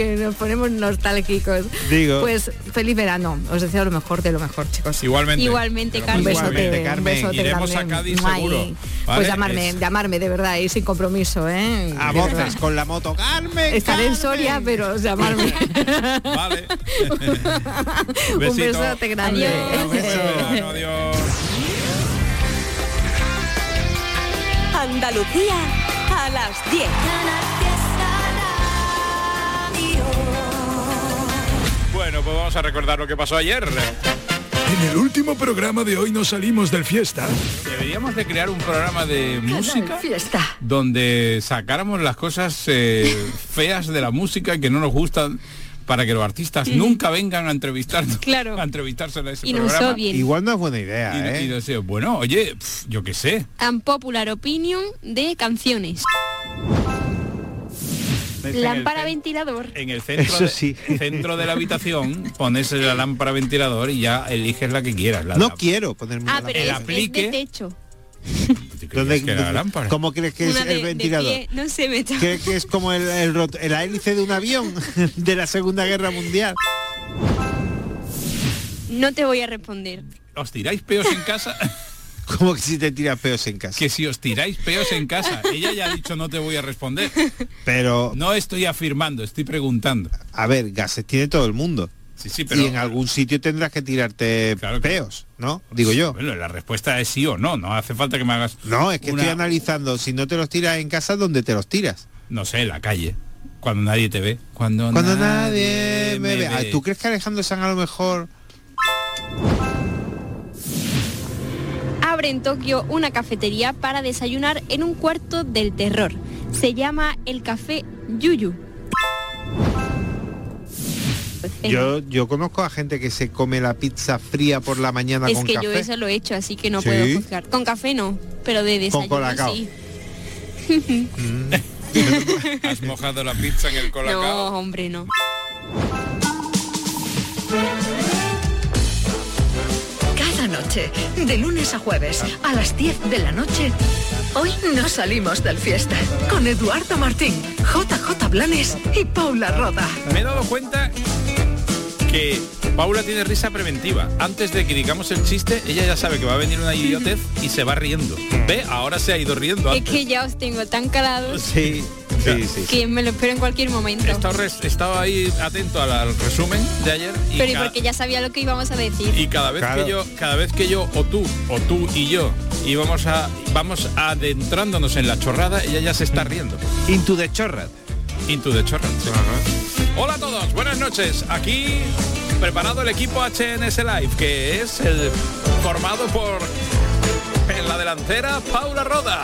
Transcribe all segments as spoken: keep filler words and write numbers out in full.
Nos ponemos nostálgicos. Digo. Pues feliz verano. Os deseo lo mejor de lo mejor, chicos. Igualmente. Igualmente, Carmen. Un besote, Igualmente, Carmen. un besote Iremos grande. a Cádiz Ay, seguro, ¿vale? Pues llamarme, Es- llamarme de verdad y sin compromiso, ¿eh? A De voces verdad. con la moto. Carmen. Estaré en Carmen. Soria, pero llamarme. Vale. Un Besito. besote grande. Adiós. Buen verano, adiós. Andalucía a las diez. Bueno, pues vamos a recordar lo que pasó ayer. En el último programa de hoy nos salimos del fiesta. Deberíamos de crear un programa de música Fiesta. donde sacáramos las cosas eh, feas de la música que no nos gustan, para que los artistas nunca vengan a entrevistarnos, Claro. a entrevistarse en ese Y nos programa. odien. Igual no es buena idea, Y, ¿eh? y decir, bueno, oye, pf, yo qué sé. Unpopular opinion de canciones. Lámpara ventilador. En el centro, Eso de, sí. centro de la habitación pones la lámpara ventilador y ya eliges la que quieras. La, No la- quiero ponerme Ah, una pero el es, aplique. es de techo. ¿Te creías ¿Dónde- que era la dónde- lámpara? ¿Cómo crees que es Una de- el de ventilador? pie, no sé, me está- ¿Crees que es como el, el, rot- el hélice de un avión de la Segunda Guerra Mundial? No te voy a responder. ¿Os tiráis peos en casa? Como que si te tiras peos en casa. Que si os tiráis peos en casa. Ella ya ha dicho no te voy a responder. Pero, No estoy afirmando, estoy preguntando. a ver, gases tiene todo el mundo. Sí, sí, pero... Y en algún sitio tendrás que tirarte Claro que- peos, ¿no? Digo yo. Bueno, la respuesta es sí o no, no hace falta que me hagas... No, es que una- estoy analizando, si no te los tiras en casa, ¿dónde te los tiras? No sé, en la calle, cuando nadie te ve. Cuando, Cuando nadie me ve. Ah, ve. ¿Tú crees que Alejandro Sanz a lo mejor... Abre en Tokio una cafetería para desayunar en un cuarto del terror. Se llama el Café Yuyu. Yo, yo conozco a gente que se come la pizza fría por la mañana Es con que café. yo eso lo he hecho, así que no ¿Sí? puedo juzgar. Con café no, pero de desayuno colacao. sí. ¿Has mojado la pizza en el No, colacao? hombre, no. Cada noche, de lunes a jueves, a las diez de la noche, hoy nos salimos del fiesta. Con Eduardo Martín, J J Blanes y Paula Roda. Me he dado cuenta que Paula tiene risa preventiva. Antes de que digamos el chiste, ella ya sabe que va a venir una idiotez y se va riendo. ¿Ve? Ahora se ha ido riendo Es antes. que ya os tengo tan calados Sí, sí, sí. que me lo espero en cualquier momento. He estado, res- he estado ahí atento al, al resumen de ayer y, Pero y ca- porque ya sabía lo que íbamos a decir. y cada vez Claro. que yo, cada vez que yo o tú o tú y yo íbamos a vamos adentrándonos en la chorrada, ella ya se está riendo. Into the chorrat. Into the chorrada. sí. Hola a todos, buenas noches. Aquí preparado el equipo H N S Live, que es el formado por en la delantera Paula Roda.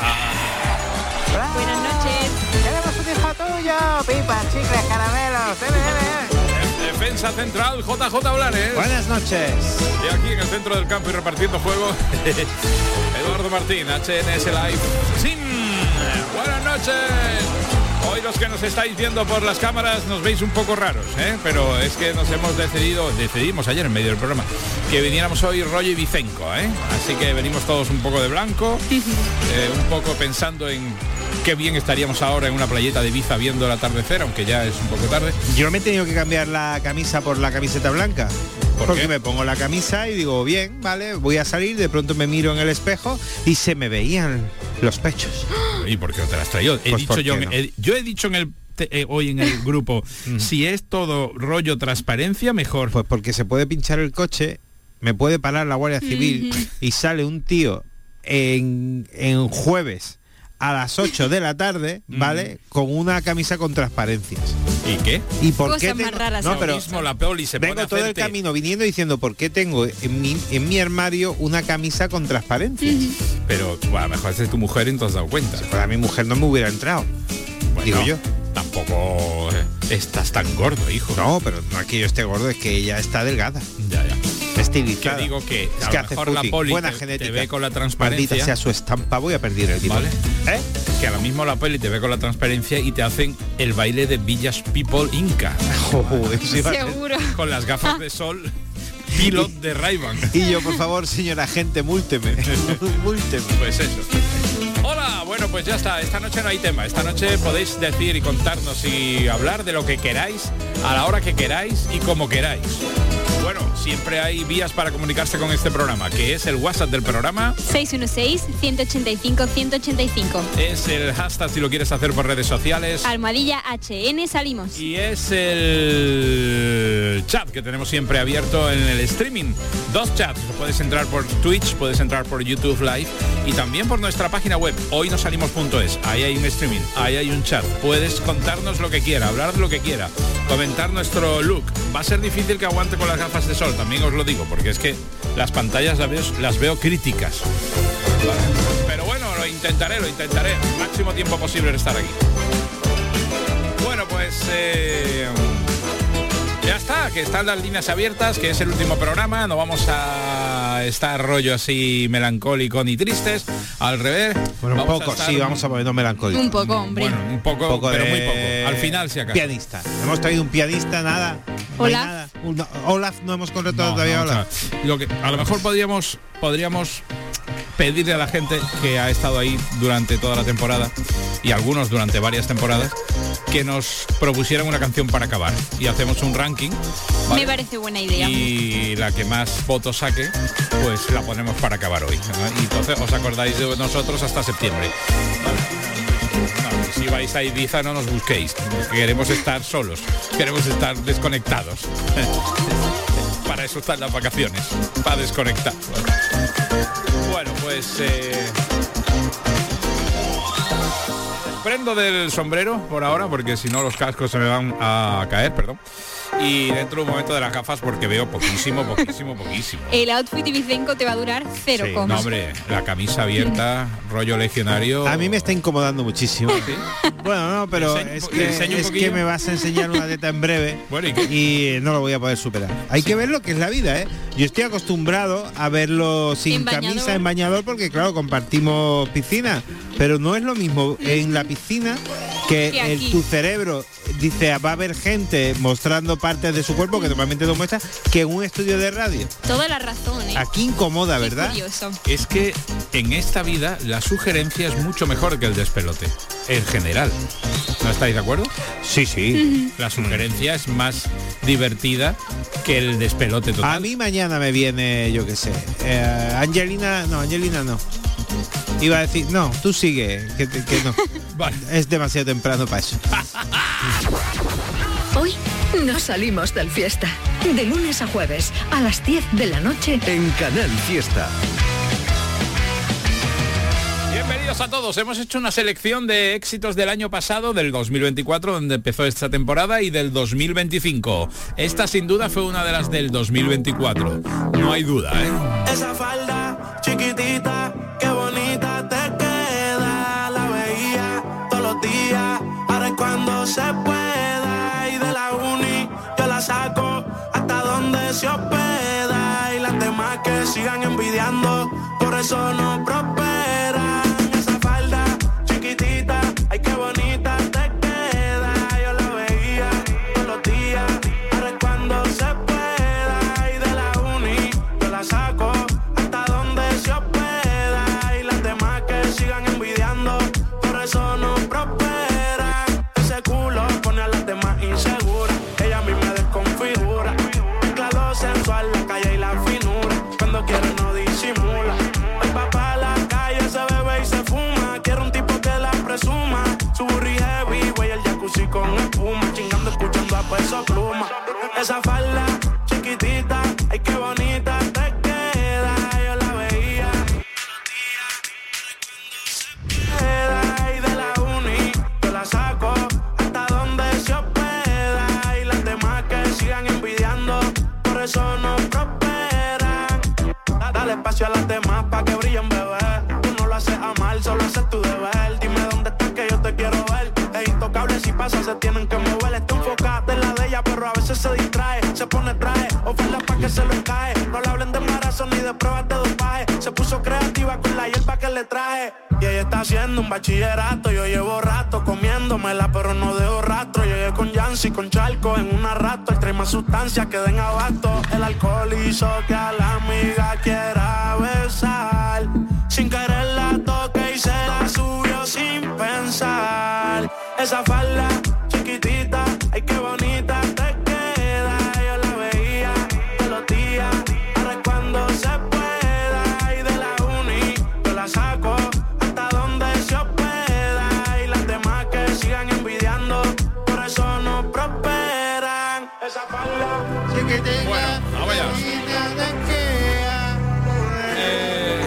Buenas noches. Tenemos un hijo tuyo, pipas, chicles, caramelos. Debe, debe. En defensa central J J Blanes. Buenas noches. Y aquí en el centro del campo y repartiendo juego Eduardo Martín, H N S Live. Sim. Buenas noches. Hoy los que nos estáis viendo por las cámaras nos veis un poco raros, ¿eh? Pero es que nos hemos decidido, decidimos ayer en medio del programa, que viniéramos hoy rollo Ibicenco, ¿eh? Así que venimos todos un poco de blanco, eh, un poco pensando en qué bien estaríamos ahora en una playeta de Ibiza viendo el atardecer, aunque ya es un poco tarde. Yo me he tenido que cambiar la camisa por la camiseta blanca. ¿Por Porque qué? me pongo la camisa y digo, bien, vale, voy a salir, de pronto me miro en el espejo y se me veían los pechos. ¿Y por qué no te las traído? He Pues dicho ¿por yo, qué en- no? he- yo he dicho en el te- eh, hoy en el grupo, si es todo rollo transparencia, mejor. Pues porque se puede pinchar el coche, me puede parar la Guardia Civil y sale un tío en, en jueves a las ocho de la tarde, ¿vale? Con una camisa con transparencias. ¿Y qué? ¿Y por Cosas qué más tengo- raras No, ahora. pero Lo mismo la poli se pone vengo a todo el hacerte- camino viniendo diciendo por qué tengo en mi, en mi armario una camisa con transparencias. Pero bueno, a lo mejor es de tu mujer y no te has dado cuenta. Para mi mujer no me hubiera entrado. Bueno, digo yo. Tampoco eh, estás tan gordo, hijo. No, pero no es que yo esté gordo, es que ella está delgada. Ya, ya. Que Estilizada. digo que es a que lo hace mejor la footing. poli Buena te, genética. te ve con la Maldita transparencia. sea su estampa, voy a perder el ¿Vale? ¿Eh? Que a lo mismo la peli te ve con la transparencia y te hacen el baile de Village People Inca. Oh, eso iba a ser- Seguro. Con las gafas de sol pilot de Ray-Ban. Y yo, por favor, señora agente, múlteme. Múlteme. Pues eso. Hola, buenas Bueno, pues ya está, esta noche no hay tema, esta noche podéis decir y contarnos y hablar de lo que queráis, a la hora que queráis y como queráis. Bueno, siempre hay vías para comunicarse con este programa, que es el WhatsApp del programa. seis uno seis, uno ocho cinco, uno ocho cinco. Es el hashtag si lo quieres hacer por redes sociales. Almohadilla H N salimos. Y es el chat que tenemos siempre abierto en el streaming. Dos chats, puedes entrar por Twitch, puedes entrar por YouTube Live y también por nuestra página web, hoy no salimos punto es. Ahí hay un streaming, ahí hay un chat. Puedes contarnos lo que quiera, hablar de lo que quiera, comentar nuestro look. Va a ser difícil que aguante con las gafas de sol, también os lo digo, porque es que las pantallas las veo, las veo críticas. Vale. Pero bueno, lo intentaré, lo intentaré. Máximo tiempo posible de estar aquí. Bueno, pues eh, ya está, que están las líneas abiertas, que es el último programa. No vamos a estar rollo así melancólico ni tristes. Al revés. Bueno, un vamos poco, estar sí, vamos a ponernos melancólicos. Un poco, hombre. Bueno, un poco, poco pero de muy poco. Al final, si acaso. Pianista. Hemos traído un pianista, nada. No hay Olaf. nada. Un- Olaf, no hemos contratado No, todavía no, a Olaf. o sea, lo que, a lo mejor podríamos podríamos pedirle a la gente que ha estado ahí durante toda la temporada y algunos durante varias temporadas que nos propusieran una canción para acabar y hacemos un ranking, ¿vale? Me parece buena idea. Y la que más votos saque, pues la ponemos para acabar hoy, ¿no? Y entonces os acordáis de nosotros hasta septiembre, ¿vale? No, si vais a Ibiza no nos busquéis, queremos estar solos, queremos estar desconectados. Para eso están las vacaciones, para desconectar. Bueno, pues eh, prendo del sombrero por ahora, porque si no los cascos se me van a caer, perdón. Y dentro de un momento de las gafas, porque veo poquísimo, poquísimo, poquísimo. El outfit ibicenco te va a durar cero Sí, comas. No, hombre, la camisa abierta, rollo legionario. A mí me está incomodando muchísimo. ¿Sí? Bueno, no, pero Enseña un es po- que, enseña un es poquillo. que me vas a enseñar una teta en breve. Bueno, ¿y qué? y no lo voy a poder superar. Hay que ver lo que es la vida, ¿eh? Yo estoy acostumbrado a verlo sin En bañador. camisa, en bañador, porque claro, compartimos piscina. Pero no es lo mismo en la piscina que Que el, aquí. tu cerebro dice va a haber gente mostrando partes de su cuerpo que normalmente no muestra, que en un estudio de radio. Toda la razón, ¿eh? Aquí incomoda, Qué ¿verdad? curioso. Es que en esta vida la sugerencia es mucho mejor que el despelote, en general. ¿No estáis de acuerdo? Sí, sí. La sugerencia es más divertida que el despelote total. A mí mañana me viene, yo qué sé, eh, Angelina, no, Angelina no. Iba a decir, no, tú sigue, que, te- que no. Vale. Es demasiado temprano para eso. Hoy no salimos del fiesta. De lunes a jueves, a las diez de la noche. En Canal Fiesta. Bienvenidos a todos. Hemos hecho una selección de éxitos del año pasado, del dos mil veinticuatro, donde empezó esta temporada, y del dos mil veinticinco. Esta sin duda fue una de las del dos mil veinticuatro. No hay duda, ¿eh? Esa falda chiquitita, qué bonita te queda. La veía todos los días, ahora es cuando se pueda. Y de la uni yo la saco hasta donde se hospeda. Y las demás que sigan envidiando, por eso no prosperan. Esa falda chiquitita, ay qué bonita te queda. Yo la veía todos los días, ahora es cuando se pueda. Y de la uni yo la saco hasta donde se hospeda. Y las demás que sigan envidiando, por eso no prosperan. Ese culo pone a las demás inseguras, ella a mí me desconfigura. Mezcla lo sensual, la calle y la finura, cuando quiere no disimula. El papá la calle se bebe y se fuma, quiere un tipo que la presuma. Su burri heavy, güey, el jacuzzi con espuma, chingando, escuchando a Peso Pluma. Esa falda chiquitita, ay qué bonita te queda. Yo la veía queda. Y de la uni yo la saco hasta donde se hospeda. Y las demás que sigan envidiando, por eso no prosperan. Da- Dale espacio a las demás pa' que brillen, bebé. Tú no lo haces a mal, solo haces tu deber. Dime dónde estás que yo te quiero ver. Es intocable, si pasa se tienen que mover. Está enfocada en la de ella, pero a veces se distrae. Se pone traje, oferta pa' que se lo cae. No le hablen de embarazo ni de pruebas de dopaje. Se puso creativa con la hierba que le traje. Y ella está haciendo un bachillerato. Yo llevo rato comiéndomela, pero no dejo rastro. Llegué con Yancy, con Charco en una rato. El trae más sustancias que den abasto. El alcohol hizo que a la amiga quiera besar. Sin querer la toque y se la subió Esa falda chiquitita, ay qué bonita te queda. Yo la veía todos los días, ahora es cuando se pueda. Y de la uni yo la saco hasta donde se hospeda. Y las demás que sigan envidiando, por eso no prosperan. Esa falda chiquitita. Bueno, vamos allá. Eh,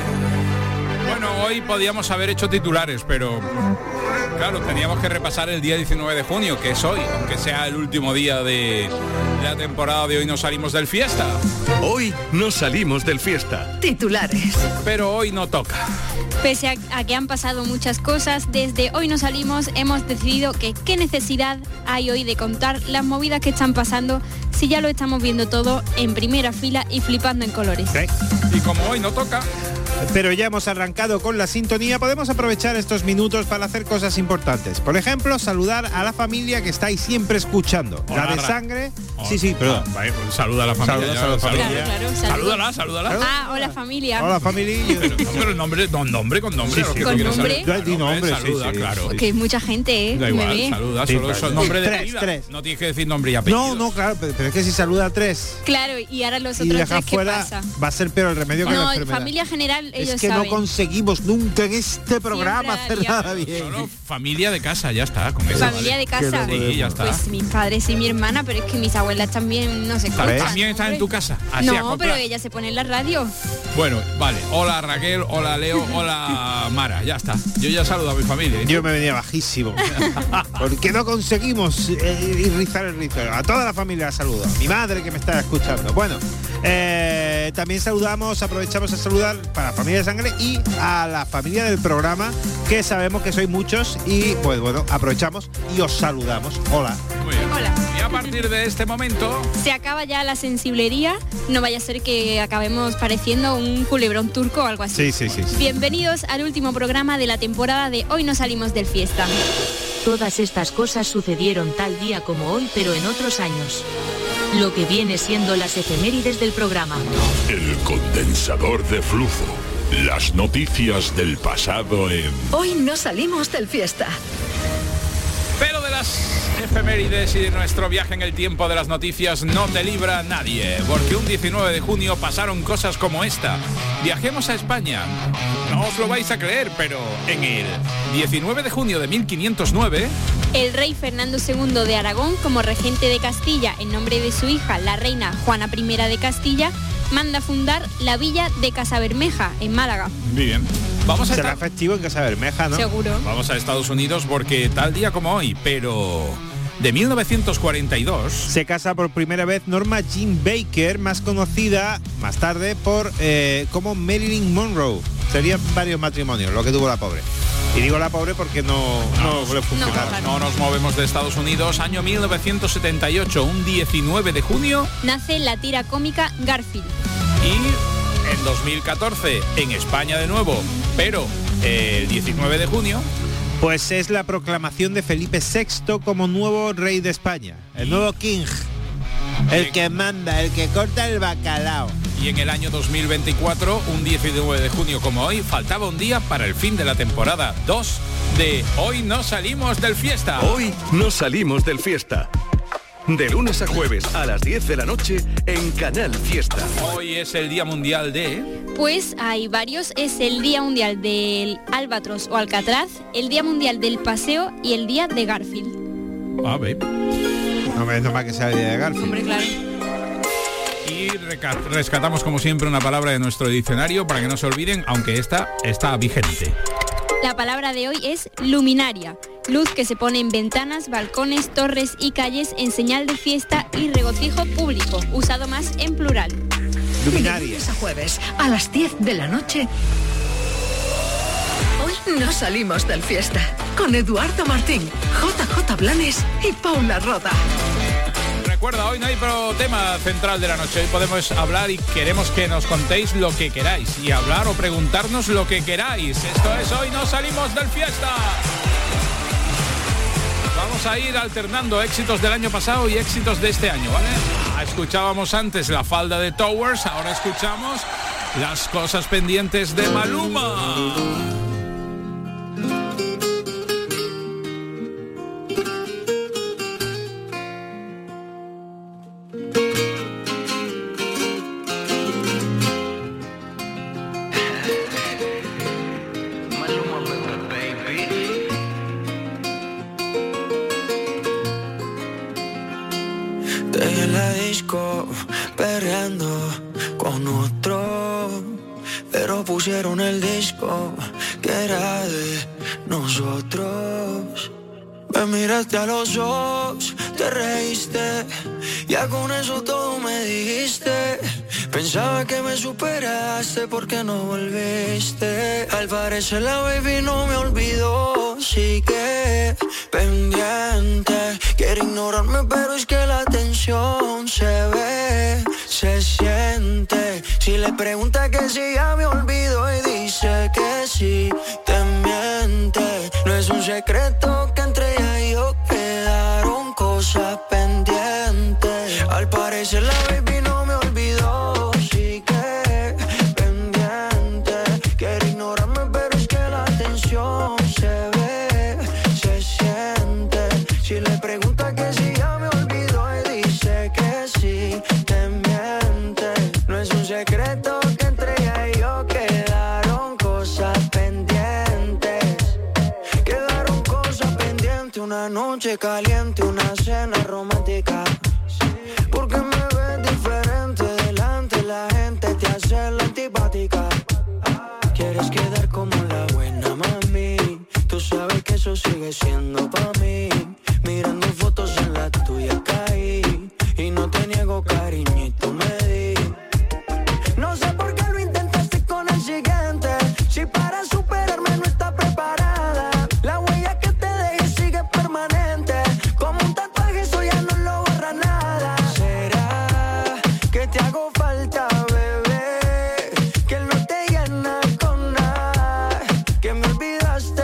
bueno, hoy podíamos haber hecho titulares, pero claro, teníamos que repasar el día diecinueve de junio, que es hoy, aunque sea el último día de la temporada de Hoy no salimos del fiesta. Hoy no salimos del fiesta. Titulares. Pero hoy no toca. Pese a, a que han pasado muchas cosas, desde Hoy no salimos hemos decidido que qué necesidad hay hoy de contar las movidas que están pasando si ya lo estamos viendo todo en primera fila y flipando en colores. Okay. Y como hoy no toca, pero ya hemos arrancado con la sintonía, podemos aprovechar estos minutos para hacer cosas importantes. Por ejemplo, saludar a la familia que estáis siempre escuchando. Hola, la de Ra. sangre. Oh, sí, sí, perdón. Ah, vale, pues saluda a la familia. Saluda, ya, saluda, saluda. familia. Claro, claro, saludos. Salúdala, salúdala. Ah, hola familia. Hola familia. Pero, pero nombre, don, nombre con nombre. Sí, lo sí. que ¿Con tú quieras nombre? saludar. Di nombre, saluda, sí, sí, claro. sí. Que es mucha gente, ¿eh? Da Me igual, ve. saluda, Sí, solo claro. eso, nombre de Tres, pila. tres. No tienes que decir nombre y apellido. No, no, claro, pero, pero es que si saluda a tres Claro, y ahora los y otros deja tres, ¿qué fuera, pasa? va a ser peor el remedio que la No, enfermedad. familia general, ellos es que saben. no conseguimos nunca en este programa Siempre hacer había- nada bien. Solo familia de casa, ya está. Con eso, Familia vale. de casa. Sí, ya está. Pues mis padres y mi hermana, pero es que mis abuelas también no se escuchan. ¿Ves? ¿También están en tu casa? Así, No, acopla- pero ella se pone en la radio. Bueno, vale. Hola Raquel, hola Leo, hola Mara, ya está. Yo ya saludo a mi familia. Yo me venía bajísimo. Porque no conseguimos eh, rizar el rizo. A toda la familia la saludo. A mi madre que me está escuchando. Bueno, eh, también saludamos, aprovechamos a saludar para la familia de sangre y a la familia del programa, que sabemos que sois muchos y pues bueno, aprovechamos y os saludamos. Hola. Muy bien. Hola. Y a partir de este momento, Se acaba ya la sensiblería, no vaya a ser que acabemos pareciendo un culebrón turco o algo así. Sí, sí, sí. sí. Bienvenidos al último programa de la temporada de Hoy no salimos del fiesta. Todas estas cosas sucedieron tal día como hoy, pero en otros años. Lo que viene siendo las efemérides del programa. El condensador de flujo. Las noticias del pasado en... Hoy no salimos del fiesta. pero de las efemérides y de nuestro viaje en el tiempo de las noticias no te libra nadie, porque un diecinueve de junio pasaron cosas como esta. Viajemos a España. No os lo vais a creer, pero en el diecinueve de junio de mil quinientos nueve... El rey Fernando segundo de Aragón, como regente de Castilla en nombre de su hija, la reina Juana primera de Castilla, manda fundar la villa de Casabermeja, en Málaga. Muy bien. Vamos a Será estar... festivo en Casa Bermeja, ¿no? Seguro. Vamos a Estados Unidos porque tal día como hoy, pero de mil novecientos cuarenta y dos... Se casa por primera vez Norma Jean Baker, más conocida más tarde por eh, como Marilyn Monroe. Serían varios matrimonios lo que tuvo la pobre. Y digo la pobre porque no, no, no le funcionaron. No nos movemos de Estados Unidos. Año mil novecientos setenta y ocho, un diecinueve de junio. Nace la tira cómica Garfield. Y en dos mil catorce, en España de nuevo, pero eh, el diecinueve de junio... Pues es la proclamación de Felipe sexto como nuevo rey de España. El nuevo king. El que manda, el que corta el bacalao. Y en el año dos mil veinticuatro, un diecinueve de junio como hoy, faltaba un día para el fin de la temporada dos de Hoy no salimos del fiesta. Hoy no salimos del fiesta. De lunes a jueves a las diez de la noche en Canal Fiesta. Hoy es el Día Mundial de... Pues hay varios. Es el Día Mundial del Albatros o Alcatraz, el Día Mundial del Paseo y el Día de Garfield. A ver. No me no más que sea el día de Garfield. Hombre, claro. Y reca- rescatamos como siempre una palabra de nuestro diccionario para que no se olviden, aunque esta está vigente. La palabra de hoy es luminaria, luz que se pone en ventanas, balcones, torres y calles en señal de fiesta y regocijo público, usado más en plural. De lunes a jueves, a las diez de la noche. Hoy no salimos del fiesta. Con Eduardo Martín, J J Blanes y Paula Roda. Recuerda, hoy no hay pro tema central de la noche. Hoy podemos hablar y queremos que nos contéis lo que queráis. Y hablar o preguntarnos lo que queráis. Esto es Hoy no salimos del fiesta. Vamos a ir alternando éxitos del año pasado y éxitos de este año, ¿vale? Escuchábamos antes La falda de Towers, ahora escuchamos Las cosas pendientes de Maluma. Te vi en la disco, perreando con otro, pero pusieron el disco que era de nosotros. Me miraste a los ojos, te reíste, ya con eso todo me dijiste. Pensaba que me superaste porque no volviste. Al parecer la baby no me olvidó, sigue pendiente. Quiere ignorarme pero es que la tensión se ve, se siente. Si le pregunta que si ya me olvidó y dice que sí, te miente. No es un secreto que entre ella y yo quedaron cosas pendientes. Al parecer la baby no me olvidó, sigue pendiente. Quiere ignorarme pero es que la tensión se ve, se siente. Si le pregunta que si ya me olvidó y dice que sí, te miente. No es un secreto que entre ella y yo quedaron cosas pendientes. Quedaron cosas pendientes, una noche caliente, una cena romántica. Porque me ves diferente delante, la gente te hace la antipática. Quieres quedar como la buena mami, tú sabes que eso sigue siendo pa' mí. Mirando fotos en la tuya caí, y no te niego cariñito me di. No sé por qué lo intentaste con el siguiente, si para superarme no está preparada. La huella que te dejé sigue permanente, como un tatuaje eso ya no lo borra nada. ¿Será que te hago falta, bebé? Que no te llena con nada, que me olvidaste,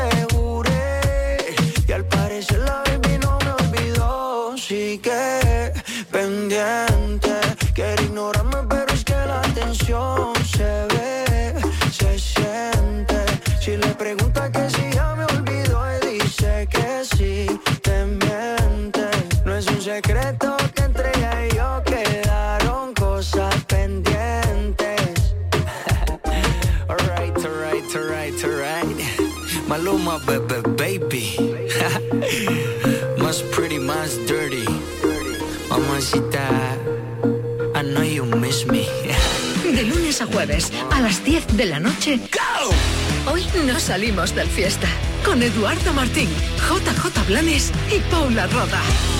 juré. Y al parecer la baby no me olvidó, sigue pendiente. Quiere ignorarme pero es que la tensión se ve, se siente. Si le pregunta que si ya me olvidó y dice que sí, te miente. No es un secreto que entre ella y yo quedaron cosas pendientes. Alright, alright, alright, alright. Maluma, bebé, baby. Más pretty, más dirty. Mamacita, I know you miss me. De lunes a jueves, a las diez de la noche. ¡Go! Hoy no salimos del fiesta. Con Eduardo Martín, J J Blanes y Paula Roda.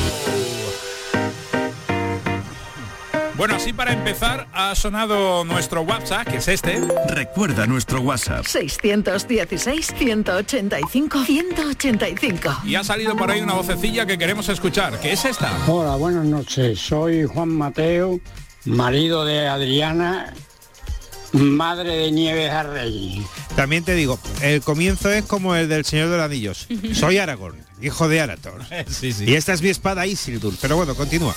Bueno, así para empezar ha sonado nuestro WhatsApp, que es este. Recuerda nuestro WhatsApp. seiscientos dieciséis, ciento ochenta y cinco, ciento ochenta y cinco. Y ha salido por ahí una vocecilla que queremos escuchar, que es esta. Hola, buenas noches. Soy Juan Mateo, marido de Adriana, madre de Nieves Arrey. También te digo, el comienzo es como el del Señor de los Anillos. Soy Aragorn, hijo de Arator. Sí, sí. Y esta es mi espada Isildur. Pero bueno, continúa.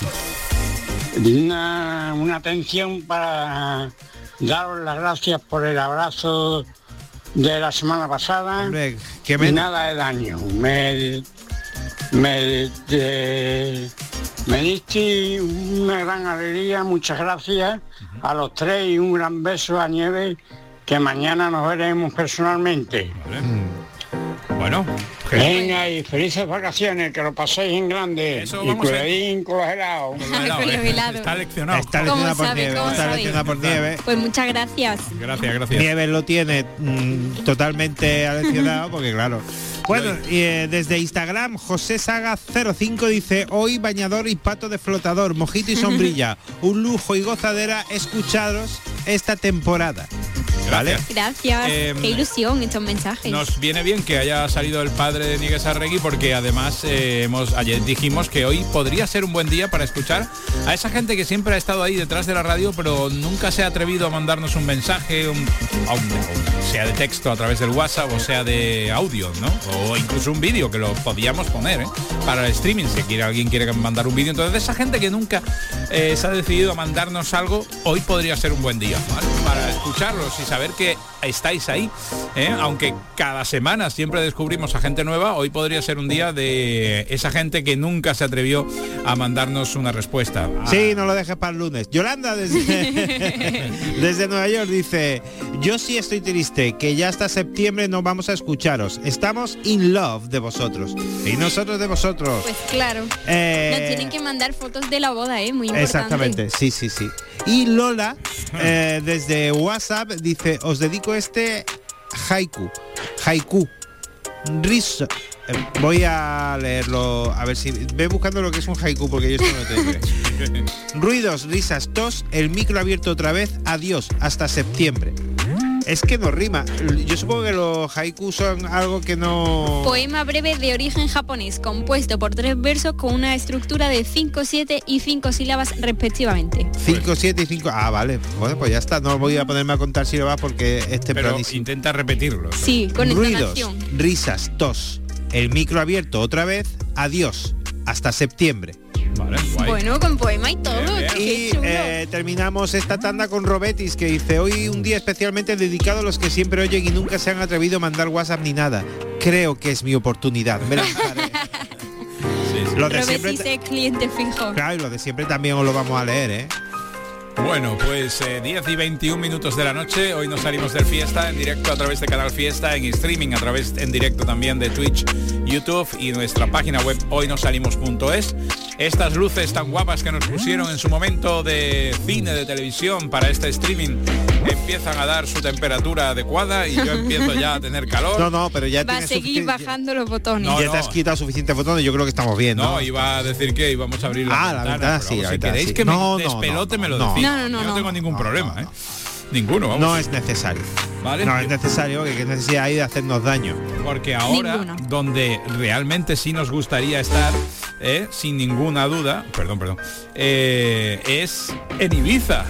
Una, una atención para daros las gracias por el abrazo de la semana pasada. Hombre, que me... Nada de daño. Me, me, de, me diste una gran alegría, muchas gracias a los tres y un gran beso a Nieves, que mañana nos veremos personalmente. Vale. Bueno, venga y felices vacaciones, que lo paséis en grande. Eso, y cuidadín con los helados. Con los helados. Está leccionado. Está leccionada por Nieves. Está leccionada por Nieves. Pues muchas gracias. Gracias, gracias. Nieves lo tiene mmm, totalmente aleccionado, porque claro. Bueno, y, eh, desde Instagram, José Saga cero cinco dice: hoy bañador y pato de flotador, mojito y sombrilla. Un lujo y gozadera escucharos esta temporada. ¿Vale? Gracias. Eh, Qué ilusión estos mensajes. Nos viene bien que haya salido el padre de Nieves Arregui, porque además eh, hemos ayer dijimos que hoy podría ser un buen día para escuchar a esa gente que siempre ha estado ahí detrás de la radio, pero nunca se ha atrevido a mandarnos un mensaje, un, un, sea de texto a través del WhatsApp o sea de audio, ¿no? O incluso un vídeo, que lo podíamos poner, ¿eh? Para el streaming, si quiere, alguien quiere mandar un vídeo. Entonces, esa gente que nunca eh, se ha decidido a mandarnos algo, hoy podría ser un buen día, ¿vale? Para escucharlos y saber que estáis ahí, ¿eh? Aunque cada semana siempre descubrimos a gente nueva, hoy podría ser un día de esa gente que nunca se atrevió a mandarnos una respuesta. Sí, no lo dejes para el lunes. Yolanda desde, desde Nueva York dice: yo sí estoy triste, que ya hasta septiembre no vamos a escucharos. Estamos in love de vosotros. Y nosotros de vosotros. Pues claro. Eh, Nos tienen que mandar fotos de la boda, ¿eh? Muy importante. Exactamente, sí, sí, sí. Y Lola, eh, desde WhatsApp, dice: os dedico este haiku. Haiku. Riso. Eh, voy a leerlo, a ver si... Ve buscando lo que es un haiku, porque yo esto no lo tengo. Ruidos, risas, tos, el micro abierto otra vez, adiós, hasta septiembre. Es que no rima. Yo supongo que los haikus son algo que no... Poema breve de origen japonés, compuesto por tres versos con una estructura de cinco, siete y cinco sílabas respectivamente. cinco, siete y cinco... Ah, vale. Bueno, pues ya está. No voy a ponerme a contar sílabas porque es tempranísimo. Pero intenta repetirlo. Sí, con Ruidos, entonación. risas, tos, el micro abierto otra vez, adiós, hasta septiembre. Vale, guay. Bueno, con poema y todo. Bien, bien. Qué Y chulo. eh, terminamos esta tanda con Robetis, que dice: hoy un día especialmente dedicado a los que siempre oyen y nunca se han atrevido a mandar WhatsApp ni nada. Creo que es mi oportunidad. Me lanzaré. Sí, sí. Lo de siempre, Robetis es cliente fijo. claro, y lo de siempre también os lo vamos a leer, ¿eh? Bueno, pues eh, diez y veintiún minutos de la noche. Hoy nos salimos del Fiesta en directo a través de Canal Fiesta, en streaming a través en directo también de Twitch, YouTube y nuestra página web hoynosalimos punto es. Estas luces tan guapas que nos pusieron en su momento de cine, de televisión para este streaming empiezan a dar su temperatura adecuada y yo empiezo ya a tener calor. No, no, pero ya Va a tienes seguir sufici- bajando los botones. No, ya no. te has quitado suficientes botones, yo creo que estamos bien, ¿no? No, iba a decir que íbamos a abrir la Ah, la ventana. ventana pero sí, vamos, la si ventana queréis sí. que No, me no, despelote, no, me lo no. decís. No, no, no, Yo no tengo no. ningún No, problema, no, ¿eh? no. Ninguno, vamos. No es necesario. ¿Vale? No es necesario, que qué necesidad hay de hacernos daño. Porque ahora, Ninguno. donde realmente sí nos gustaría estar, eh, sin ninguna duda, perdón, perdón, eh, es en Ibiza.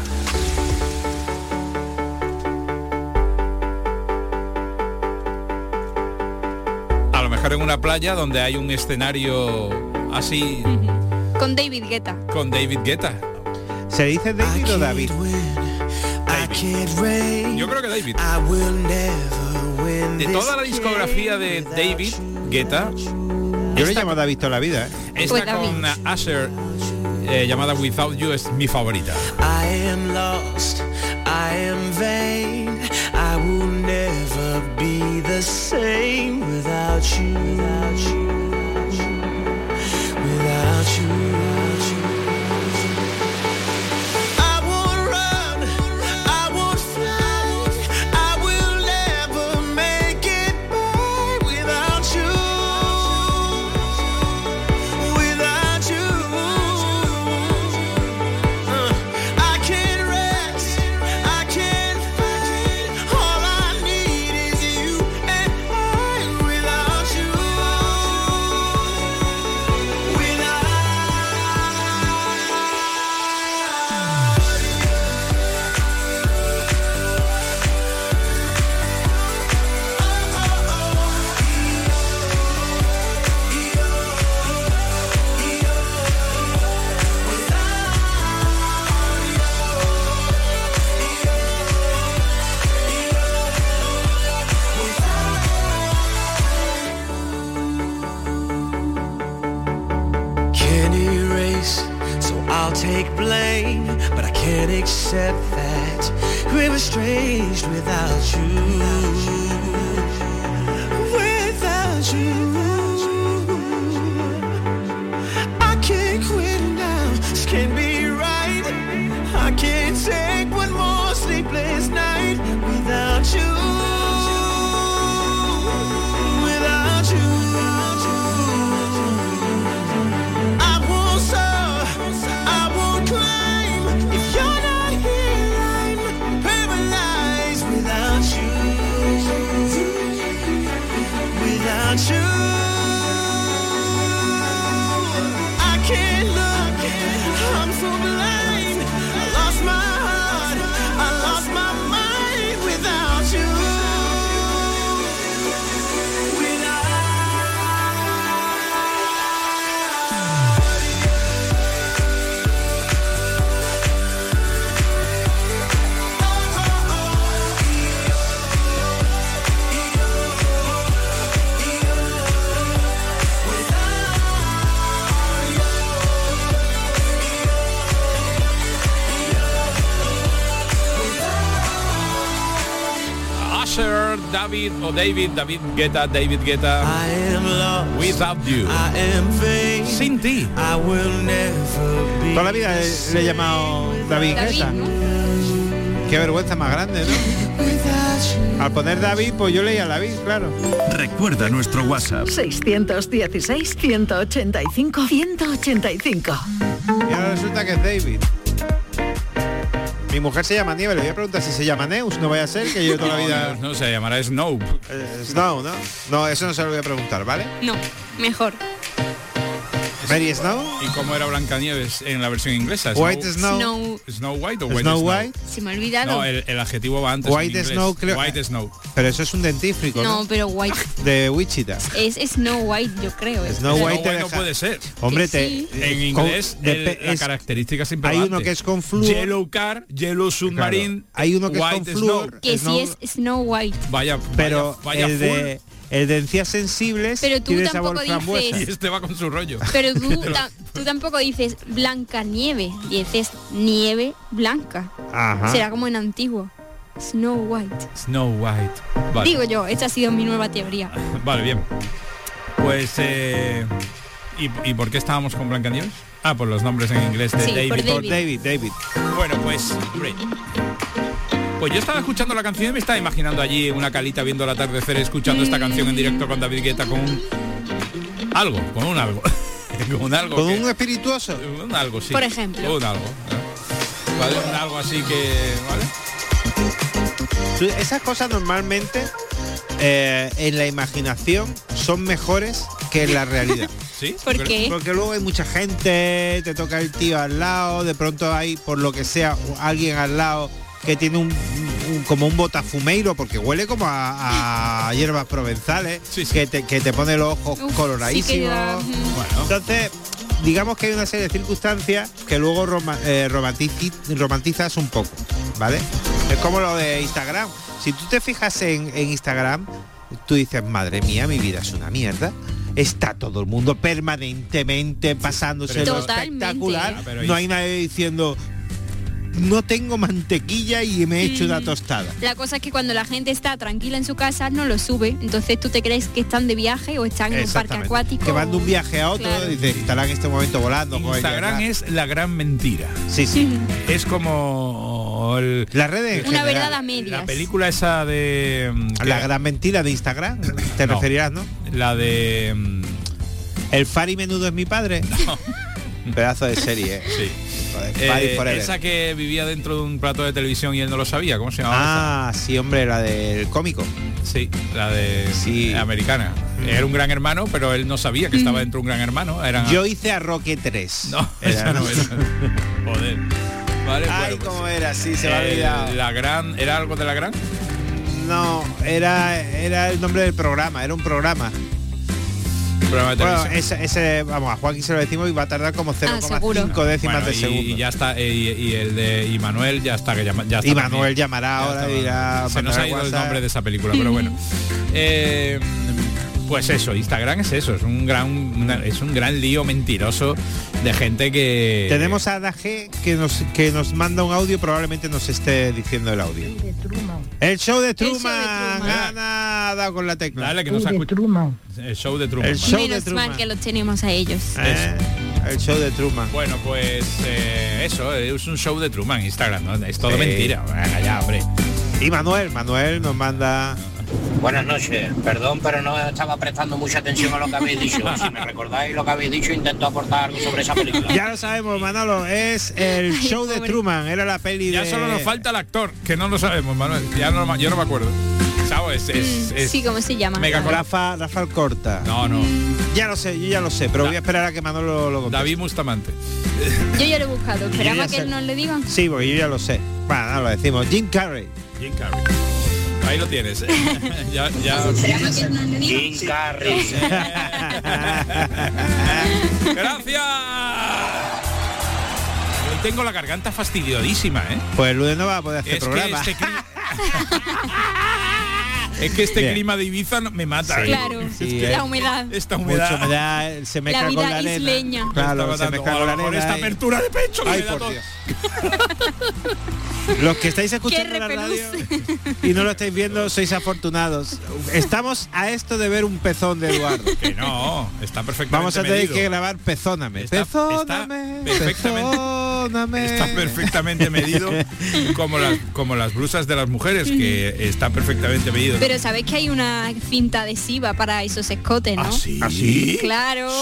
A lo mejor en una playa donde hay un escenario así Con David Guetta. con David Guetta. ¿Se dice David o David? Yo creo que David. De toda la discografía de David Guetta, Yo le llamo David toda la vida, ¿eh? esta Pues David. con Usher, eh, llamada Without You, es mi favorita. I am lost, I am vain, I will never be the same without you, without you, without you. I won't run, I won't fly, I will never make it by without you, without you. Uh, I can't rest, I can't fight. All I need is you and I. Without you, can't erase, so I'll take blame, but I can't accept that we're estranged without you, without you. I can't quit now, this can't be right. I can't take one more sleepless night without you, without you. I won't soar, I won't climb. If you're not here, I'm paralyzed without you. David o David, David Guetta, David Guetta. Without You. Sin ti. Toda la vida le, le he llamado David Guetta. Qué vergüenza más grande, ¿no? Al poner David, pues yo leía David, claro. Recuerda nuestro WhatsApp. seiscientos dieciséis, ciento ochenta y cinco, ciento ochenta y cinco. Y ahora resulta que es David. Mi mujer se llama Nieve, le voy a preguntar si se llama Neus, no vaya a ser que yo toda la vida... No, no, se llamará Snow. Eh, Snow, ¿no? No, eso no se lo voy a preguntar, ¿vale? No, mejor. Mary Snow. ¿Y cómo era Blancanieves en la versión inglesa? White Snow. Snow. Snow White o White Snow Snow. White. Se me ha olvidado. No, el, el adjetivo va antes. White en inglés. Snow, creo. White Snow. Pero eso es un dentífrico, ¿no? No, pero White. De Wichita. Es Snow White, yo creo. ¿eh? Snow White, Snow te White no deja... puede ser. Hombre, Que te... sí. En inglés con- el- de- la es- característica siempre hay va uno antes. que es con flúor. Yellow Car, Yellow Submarine. Claro. Hay uno que es White con flúor. Snow. Que Snow- sí es Snow White. Vaya, Pero vaya, vaya el de el de encías sensibles Pero tú tiene tampoco sabor dices- frambuesa. full. Y este va con su rollo. Pero tú, ta- tú tampoco dices Blanca Nieve, dices nieve blanca. Ajá. Será como en antiguo. Snow White. Snow White. Vale. Digo yo, esta ha sido mi nueva teoría. Vale, bien. Pues eh, ¿y, ¿y por qué estábamos con Blancanieves? Ah, por los nombres en inglés de Sí, David. por Por David, David. Bueno, pues hombre, pues yo estaba escuchando la canción y me estaba imaginando allí en una calita viendo el atardecer, escuchando esta canción en directo con David Guetta, con un algo, con un algo. con un algo. Con que- un espirituoso. un algo, sí. Por ejemplo. Un algo. ¿eh? Vale, un algo así que. ¿Vale? Esas cosas normalmente eh, en la imaginación son mejores que en la realidad. ¿Sí? ¿Por qué? Porque luego hay mucha gente, te toca el tío al lado, de pronto hay, por lo que sea, alguien al lado que tiene un, un- como un botafumeiro, porque huele como a, a hierbas provenzales, Sí, sí. Que, te, que te pone los ojos Uf, coloradísimos. sí que da- Bueno. Entonces, digamos que hay una serie de circunstancias que luego roma- eh, romantici- romantizas un poco, ¿vale? Es como lo de Instagram. Si tú te fijas en, en Instagram, tú dices, madre mía, mi vida es una mierda. Está todo el mundo permanentemente pasándose lo Totalmente. espectacular. Ah, pero No ahí- hay nadie diciendo, no tengo mantequilla y me he hecho una tostada. La cosa es que cuando la gente está tranquila en su casa no lo sube, entonces tú te crees que están de viaje o están en un parque Exactamente. acuático. Que van de un viaje a otro, Claro. dice, estarán en este momento volando. con Instagram ella, es la gran mentira. Sí, sí. Es como el- Las redes en Una general. verdad a medias. la película esa de mm, La que- gran mentira de Instagram, te No. referirás, ¿no? la de mm, El Fari menudo es mi padre. Un pedazo de serie, ¿eh? sí. Joder, Eh, Fari Forever. esa que vivía dentro de un plato de televisión y él no lo sabía. ¿Cómo se llamaba? Ah, sí, hombre, la del cómico. esa? Sí, la de Sí. americana. Era un gran hermano, pero él no sabía que estaba dentro de un gran hermano. Eran Yo hice a Roque tres. no, Era, esa no ¿no? era. Joder. Vale, Ay, bueno, pues, cómo era, sí, se me ha eh, olvidado. la gran, ¿era algo de la gran? No, era, era el nombre del programa, era un programa. Programa de Bueno, televisión. ese, ese, vamos, a Joaquín se lo decimos y va a tardar como cero coma cinco décimas Bueno, de y, segundo. y ya está, eh, y, y el de y Manuel ya está que llama, ya está Y también. Manuel llamará Ya ahora está, y dirá, se nos mandará ha ido el WhatsApp. nombre de esa película, pero bueno. Eh, pues eso, Instagram es eso, es un gran una- es un gran lío mentiroso de gente que Tenemos a Ada G que nos que nos manda un audio, probablemente nos esté diciendo el audio. El show de Truman, Truman. gana, ha dado con la tecla. Dale, que nos ha escuchado. El show de Truman. El show de Menos Truman. mal que los tenemos a ellos. Eh, el show de Truman. Bueno, pues eh, eso, es un show de Truman, Instagram, ¿no? Es todo Sí. mentira. Venga, ya, hombre. Y Manuel, Manuel nos manda... Buenas noches, perdón, pero no estaba prestando mucha atención a lo que habéis dicho. Si me recordáis lo que habéis dicho, intento aportar algo sobre esa película. Ya lo sabemos, Manolo, es el Ay, show de pobre. Truman, era la peli Ya de... solo nos falta el actor, que no lo sabemos, Manuel. Ya no, yo no me acuerdo. ¿Sabes? Es, Mm, es sí, ¿cómo se llama? mega cora- Rafa, Rafa Corta. No, no. Ya lo sé, yo ya lo sé, pero voy a esperar a que Manolo lo conteste. David Bustamante. Yo ya lo he buscado. Yo Esperaba ya que sé. él nos lo diga. Sí, porque yo ya lo sé. Bueno, no lo decimos. Jim Carrey. Jim Carrey. Ahí lo tienes. ya, ya. Jim Carrey. Gracias. Hoy tengo la garganta fastidiadísima, ¿eh? Pues el lunes no va a poder hacer Es que programa. este cli- Es que este Bien. clima de Ibiza no- me mata. Sí. ¿eh? Claro, Sí, la eh. humedad. Esta humedad. Mucha humedad, se mezcla La con vida la arena. isleña. Claro, Me está se matando. mezcla con la Con arena. esta y- apertura de pecho que Ay, me da por todo. Dios. Los que estáis escuchando la radio y no lo estáis viendo, sois afortunados. Estamos a esto de ver un pezón de Eduardo. Que no, está perfectamente Vamos a tener medido. que grabar Pezóname. Está- Pezóname. está perfectamente- Pezóname. Está perfectamente medido como las como las blusas de las mujeres, que está perfectamente medido. Pero sabéis que hay una cinta adhesiva para esos escotes, ¿no? ¿Ah, sí? ¿Ah, sí? Claro.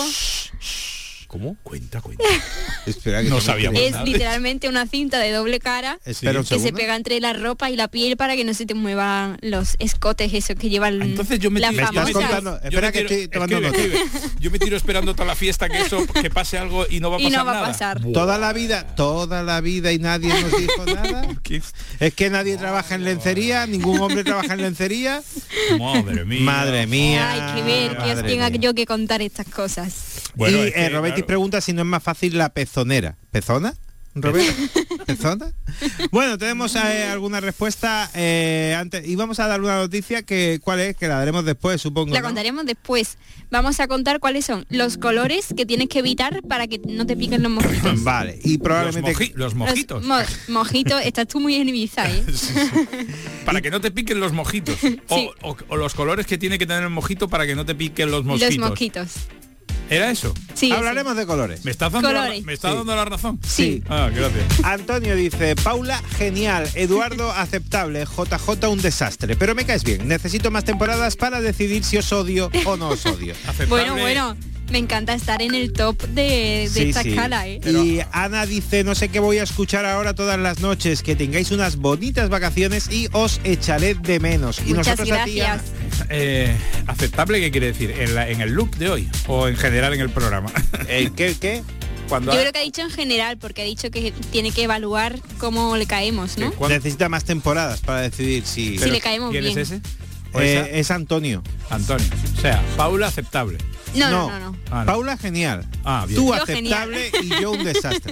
¿Cómo? Cuenta, cuenta. Espera que No se me sabíamos quede. Es nada. literalmente una cinta de doble cara Espera un que se segundo. pega entre la ropa y la piel para que no se te muevan los escotes esos que llevan Entonces yo me las tiro, Me estás famosas. contando. yo Espera me que tiro- estoy tomando escribe, nota. escribe. Yo me tiro esperando toda la fiesta que eso, que pase algo y no va a Y pasar no va a nada. pasar. Toda la vida, toda la vida y nadie nos dijo nada. ¿Qué? Es que nadie trabaja en lencería, ningún hombre trabaja en lencería. Madre mía. Madre mía. Hay que ver que os Madre tenga mía. yo que contar estas cosas. Bueno, y es que, eh, Roberti claro. pregunta si no es más fácil la pezonera. ¿Pezona? Roberto, ¿pezona? Bueno, tenemos eh, alguna respuesta eh, antes y vamos a dar una noticia que cuál es, que la daremos después, supongo. La ¿no? contaremos después. Vamos a contar cuáles son los colores que tienes que evitar para que no te piquen los mojitos. Vale, y Los, probablemente moji- los mojitos. Los mo- mojitos, estás tú muy en Ibiza, ¿eh? Sí, sí. Para que no te piquen los mojitos. O, Sí. o- o los colores que tiene que tener el mojito para que no te piquen los mosquitos. Los mosquitos. ¿Era eso? Sí, hablaremos de colores. ¿Me estás dando, la, Colores. ¿me estás Sí. dando la razón? Sí. Ah, gracias. Antonio dice, Paula, genial, Eduardo, aceptable, J J, un desastre, pero me caes bien, necesito más temporadas para decidir si os odio o no os odio. Aceptable. Bueno, bueno, me encanta estar en el top de, de Sí, esta sí. escala, ¿eh? Y Ana dice, no sé qué voy a escuchar ahora todas las noches, que tengáis unas bonitas vacaciones y os echaré de menos. Y Muchas nosotros a ti, gracias. Ana. Eh, ¿Aceptable qué quiere decir? ¿En, la- en el look de hoy o en general en el programa? ¿El qué, qué? Cuando Yo ha- creo que ha dicho en general, porque ha dicho que tiene que evaluar cómo le caemos, ¿no? ¿Cuándo? Necesita más temporadas para decidir si... Si Pero, le caemos ¿quién bien. es ese? ¿O Eh, esa? es Antonio. Antonio. O sea, Paula aceptable. No, no, no, no. Ah, no. Paula, genial. Ah, bien. Tú Yo aceptable y yo un desastre.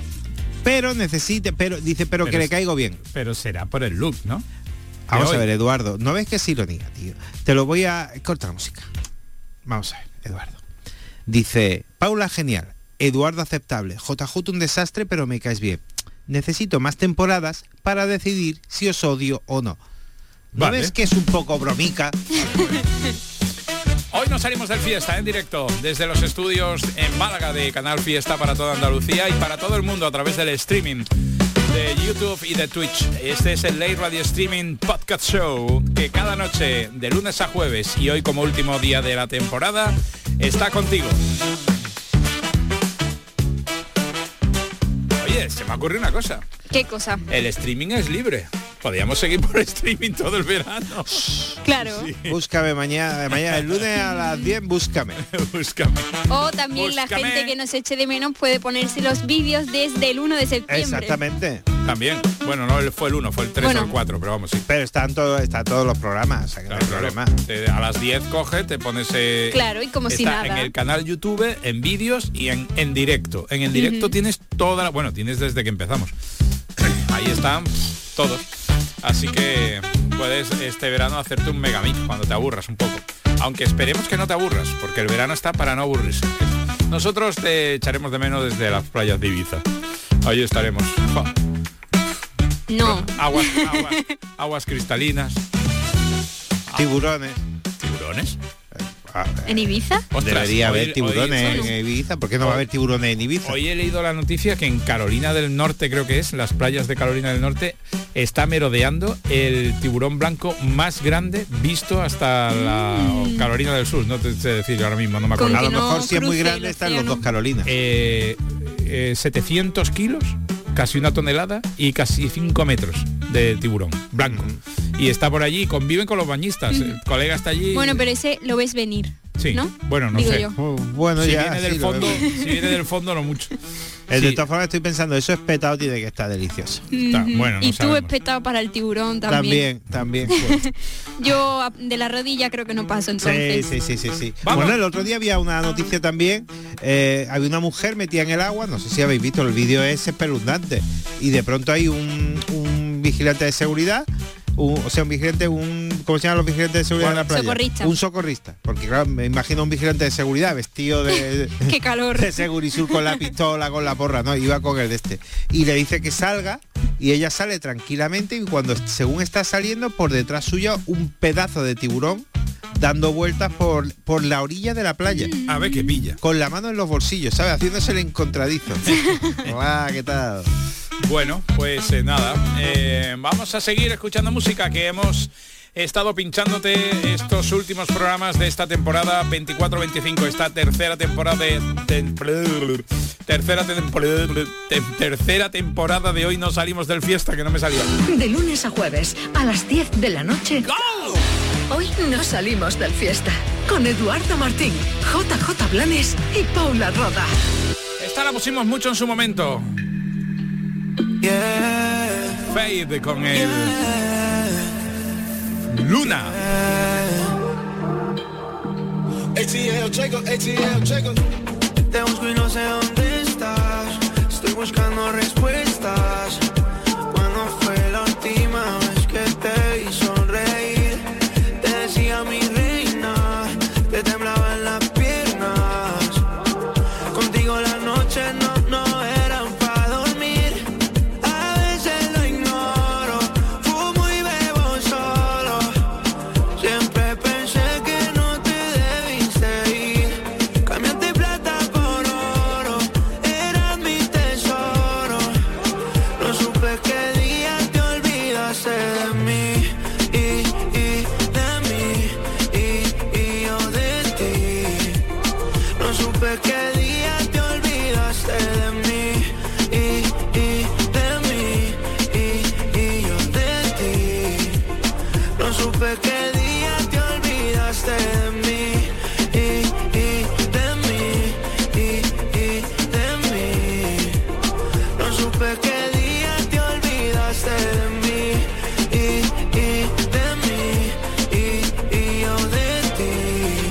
Pero necesite, pero dice, pero, Pero que le es- caigo bien. Pero será por el look, ¿no? Vamos hoy. a ver, Eduardo, ¿no ves que es ironía, tío? Te lo voy a... Corta la música. Vamos a ver, Eduardo. Dice, Paula, genial. Eduardo, aceptable. J J, un desastre, pero me caes bien. Necesito más temporadas para decidir si os odio o no. ¿No Vale. ves que es un poco bromica? Hoy nos salimos del Fiesta en directo desde los estudios en Málaga de Canal Fiesta para toda Andalucía y para todo el mundo a través del streaming de YouTube y de Twitch. Este es el Late Radio Streaming Podcast Show que cada noche de lunes a jueves y hoy como último día de la temporada está contigo. Oye, se me ocurre una cosa. ¿Qué cosa? El streaming es libre. Podríamos seguir por streaming todo el verano. Claro. Búscame mañana, mañana el lunes a las diez, búscame. Búscame. O también la Búscame. gente que nos eche de menos puede ponerse los vídeos desde el uno de septiembre. Exactamente. También. Bueno, no fue el uno, fue el tres Bueno. o el cuatro, pero vamos, sí. Pero están todos, está todos los programas, o sea que no hay Claro, problema. claro. Te- a las diez coge, te pones... eh, Claro, y como si está nada. en el canal YouTube, en vídeos y en, en directo. En el directo Ujú. tienes toda la... Bueno, tienes desde que empezamos. Ahí están todos. Así que puedes este verano hacerte un megamix cuando te aburras un poco. Aunque esperemos que no te aburras, porque el verano está para no aburrirse. Nosotros te echaremos de menos desde las playas de Ibiza. Ahí estaremos. Ja. No. Aguas, aguas, aguas cristalinas. Tiburones. ¿Tiburones? Ah, ¿En Ibiza? Ostras, debería hoy- haber tiburones hoy- en Ibiza. ¿Por qué no va a haber tiburones en Ibiza? Hoy he leído la noticia que en Carolina del Norte, creo que es, las playas de Carolina del Norte, está merodeando el tiburón blanco más grande visto hasta la Carolina del Sur. No te sé decir ahora mismo, no me acuerdo. A lo no mejor si es muy cruce el grande están los océano. dos Carolinas. Eh, eh, setecientos kilos, casi una tonelada y casi cinco metros de tiburón blanco. Y está por allí, conviven con los bañistas. El colega está allí. Bueno, pero ese lo ves venir, sí. ¿no? Bueno, no Digo sé. yo. Oh, bueno, Si ya. viene del sí, lo fondo, vemos. si viene del fondo no mucho. Eh, De Sí. todas formas estoy pensando, eso espetado tiene que estar delicioso. Está- Ujú. bueno, no y tú sabemos. espetado para el tiburón también. También, también. Yo a- de la rodilla creo que no paso Sí, entonces. sí, sí, sí, sí. Vamos. Bueno, el otro día había una noticia también, eh, había una mujer metida en el agua, no sé si habéis visto, el vídeo es espeluznante, y de pronto hay un, un vigilante de seguridad, un, o sea, un vigilante, un ¿cómo se llaman los vigilantes de seguridad Bueno, en la playa? socorrista. Un socorrista, porque claro, me imagino un vigilante de seguridad vestido de Qué calor. de Segurisur con la pistola, con la porra, no, iba con el de este. Y le dice que salga y ella sale tranquilamente y cuando según está saliendo por detrás suya un pedazo de tiburón dando vueltas por, por la orilla de la playa. A ver qué pilla. Con la mano en los bolsillos, ¿sabes? Haciéndose el encontradizo. Hola, ¿qué tal? Bueno, pues eh, nada, eh, vamos a seguir escuchando música que hemos estado pinchándote estos últimos programas de esta temporada veinticuatro veinticinco, esta tercera temporada de, de tercera temporada de, tercera temporada de Hoy No Salimos del Fiesta, que no me salía. De lunes a jueves a las diez de la noche. ¡Go! Hoy no salimos del Fiesta. Con Eduardo Martín, J J Blanes y Paula Roda. Esta la pusimos mucho en su momento. Yeah. Fade con el Luna. A T L, checo, A T L, checo. Te busco y no sé dónde estás. Estoy buscando respuestas. ¿Cuándo fue la última vez que te vi sonreír? Te decía mi reina, te temblaban las piernas. Contigo las noches no, no eran para dormir. A veces lo ignoro, fumo y bebo solo. Siempre pensé que no te debiste ir. Cambiaste plata por oro, eras mi tesoro. No supe qué día te olvidaste de mí. Y, y de mí, y, y yo de ti. No supe qué día te olvidaste de mí. Y, y de mí, y, y yo de ti. No supe qué día te olvidaste de mí. Y, y de mí, y, y de mí. No supe qué día te olvidaste de mí. Y, y de mí, y, y yo de ti.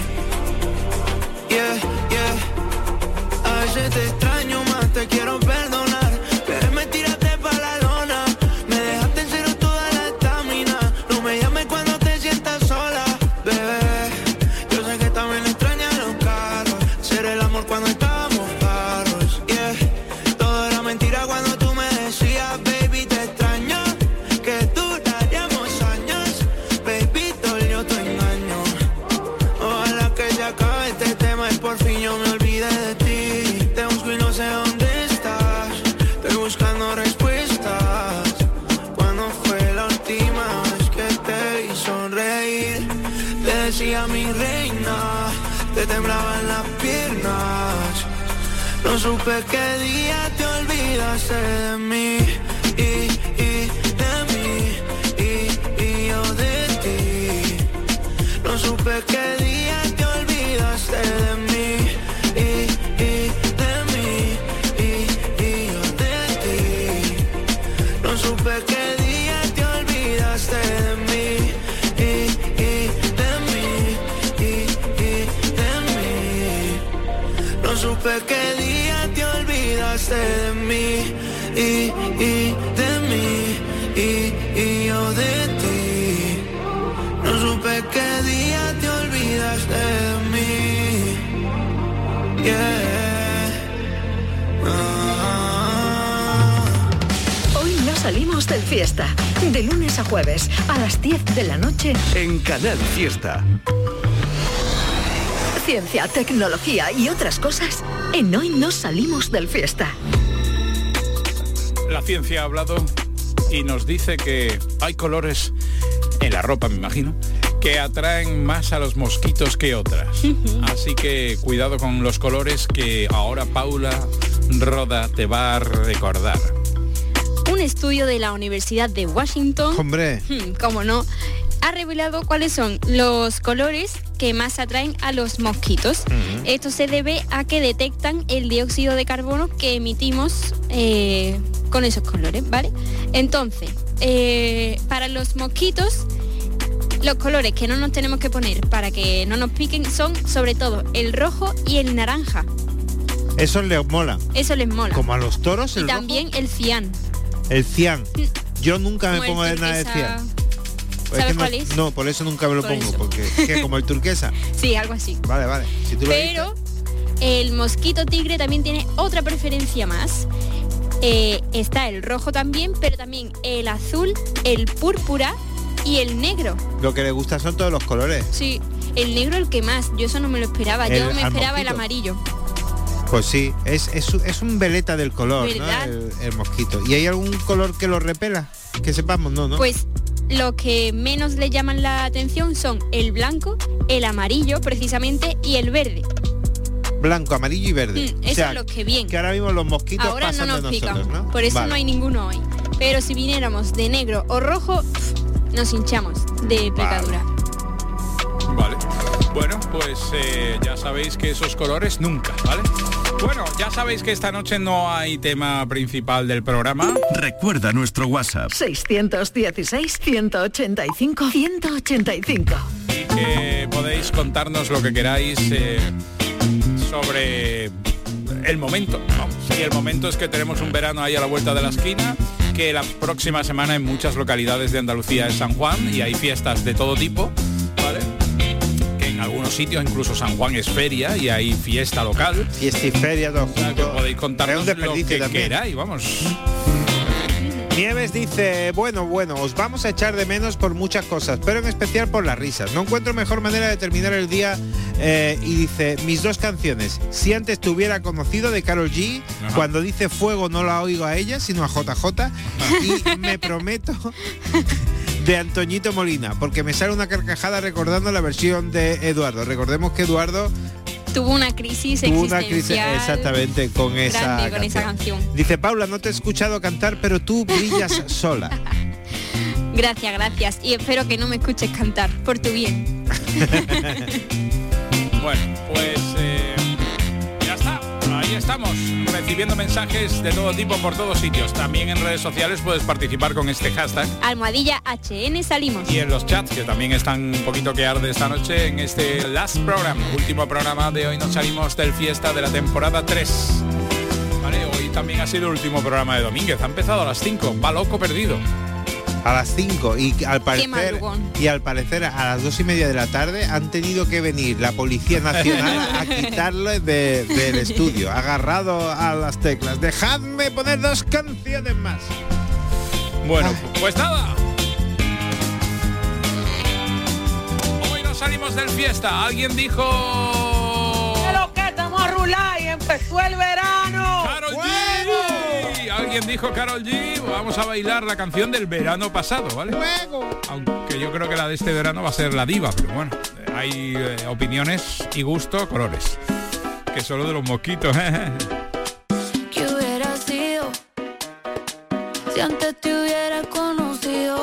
Yeah, yeah. A veces te extraño más, te quiero perdonar. Pero me tiraste pa' la lona. Me dejaste en cero toda la estamina. No me llames cuando te sientas sola, bebé. Yo sé que también extrañas los carros. Ser el amor cuando estábamos claros, yeah. Todo era mentira cuando tú me decías, baby, te extraño. Que duraríamos años, baby, dolió tu engaño. Ojalá que se acabe este tema y por fin yo me olvide de ti. Te busco y no sé dónde estás. Estoy buscando respuestas. ¿Cuándo fue la última vez que te vi sonreír? Te decía mi reina, te temblaban las piernas. No supe qué día te olvidaste de mí. Y, y de mí, y, y yo de ti. No supe qué día te olvidaste de mí. Y, y de mí, y, y yo de ti. No supe qué día te olvidaste de mí. Y, y de mí, y, y de mí. No supe qué día te olvidaste de mí. Y, y de mí, y, y yo de ti. No supe qué día te olvidaste de mí. Yeah. Ah. Hoy no salimos del Fiesta. De lunes a jueves a las diez de la noche. En Canal Fiesta. Ciencia, tecnología y otras cosas en Hoy no salimos del Fiesta. La ciencia ha hablado y nos dice que hay colores en la ropa, me imagino, que atraen más a los mosquitos que otras. Uh-huh. Así que cuidado con los colores que ahora Paula Roda te va a recordar. Un estudio de la Universidad de Washington, hombre, cómo no, ha revelado cuáles son los colores que más atraen a los mosquitos. Uh-huh. Esto se debe a que detectan el dióxido de carbono que emitimos eh, con esos colores, ¿vale? Entonces, eh, para los mosquitos, los colores que no nos tenemos que poner para que no nos piquen son sobre todo el rojo y el naranja. Eso les mola. Eso les mola. Como a los toros, el y también rojo. El cian. El cian. Yo nunca me Como pongo de el nada de cian. ¿Sabes que no, cuál es? No, por eso nunca me lo Por pongo, eso. porque ¿qué, como el turquesa. Sí, algo así. Vale, vale. Si tú lo Pero el mosquito tigre también tiene otra preferencia más. Eh, está el rojo también, pero también el azul, el púrpura y el negro. dices, lo que le gusta son todos los colores. Sí, el negro el que más. Yo eso no me lo esperaba. El- Yo me al esperaba el mosquito. amarillo. Pues sí, es, es, es un veleta del color, ¿Verdad? ¿no? El, el mosquito. ¿Y hay algún color que lo repela? Que sepamos, no, ¿no? Pues lo que menos le llaman la atención son el blanco, el amarillo precisamente y el verde. Blanco, amarillo y verde. Mm, eso es lo que bien. Que ahora mismo los mosquitos Ahora no pasan nos de pican, nosotros, ¿no? por eso Vale. no hay ninguno hoy. Pero si viniéramos de negro o rojo, pff, nos hinchamos de picadura. Vale. Bueno, pues eh, ya sabéis que esos colores nunca, ¿vale? Bueno, ya sabéis que esta noche no hay tema principal del programa. Recuerda nuestro WhatsApp. seiscientos dieciséis, ciento ochenta y cinco, ciento ochenta y cinco. Y que podéis contarnos lo que queráis eh, sobre el momento. Vamos, y el momento es que tenemos un verano ahí a la vuelta de la esquina, que la próxima semana en muchas localidades de Andalucía es San Juan y hay fiestas de todo tipo, ¿vale? Que en algunos sitios incluso San Juan es feria y hay fiesta local. Fiesta y feria, todo O sea, que junto. podéis contarnos Es un lo desperdicio que también. queráis, vamos. Nieves dice, bueno, bueno, os vamos a echar de menos por muchas cosas, pero en especial por las risas. No encuentro mejor manera de terminar el día eh, y dice, mis dos canciones. Si antes te hubiera conocido de Karol G, Ajá. cuando dice fuego no la oigo a ella, sino a J J. Y me prometo de Antoñito Molina, porque me sale una carcajada recordando la versión de Eduardo. Recordemos que Eduardo Tuvo una crisis tuvo una crisis existencial exactamente con esa grande con esa canción. canción. Dice, Paula, no te he escuchado cantar, pero tú brillas sola. Gracias, gracias. Y espero que no me escuches cantar, por tu bien. Bueno, pues eh, ya está. Ahí estamos, recibiendo mensajes de todo tipo por todos sitios. También en redes sociales puedes participar con este hashtag. Almohadilla H N salimos. Y en los chats, que también están un poquito que arde esta noche, en este Last Program, último programa de hoy nos salimos del fiesta de la temporada tres. Vale, hoy también ha sido el último programa de Domínguez. Ha empezado a las cinco, va loco perdido. A las cinco y al parecer madrugón. y al parecer a las dos y media de la tarde han tenido que venir la Policía Nacional a quitarle de- del estudio, agarrado a las teclas. Dejadme poner dos canciones más. Bueno, pues nada. Hoy nos salimos del fiesta. Alguien dijo... Pero que estamos a rular y empezó el verano. ¡Karol G! Alguien dijo Karol G. Vamos a bailar la canción del verano pasado, ¿vale? Aunque yo creo que la de este verano va a ser la diva, pero bueno, hay eh, opiniones y gusto, colores. Que solo de los mosquitos. ¿Qué hubiera sido si antes te hubiera conocido?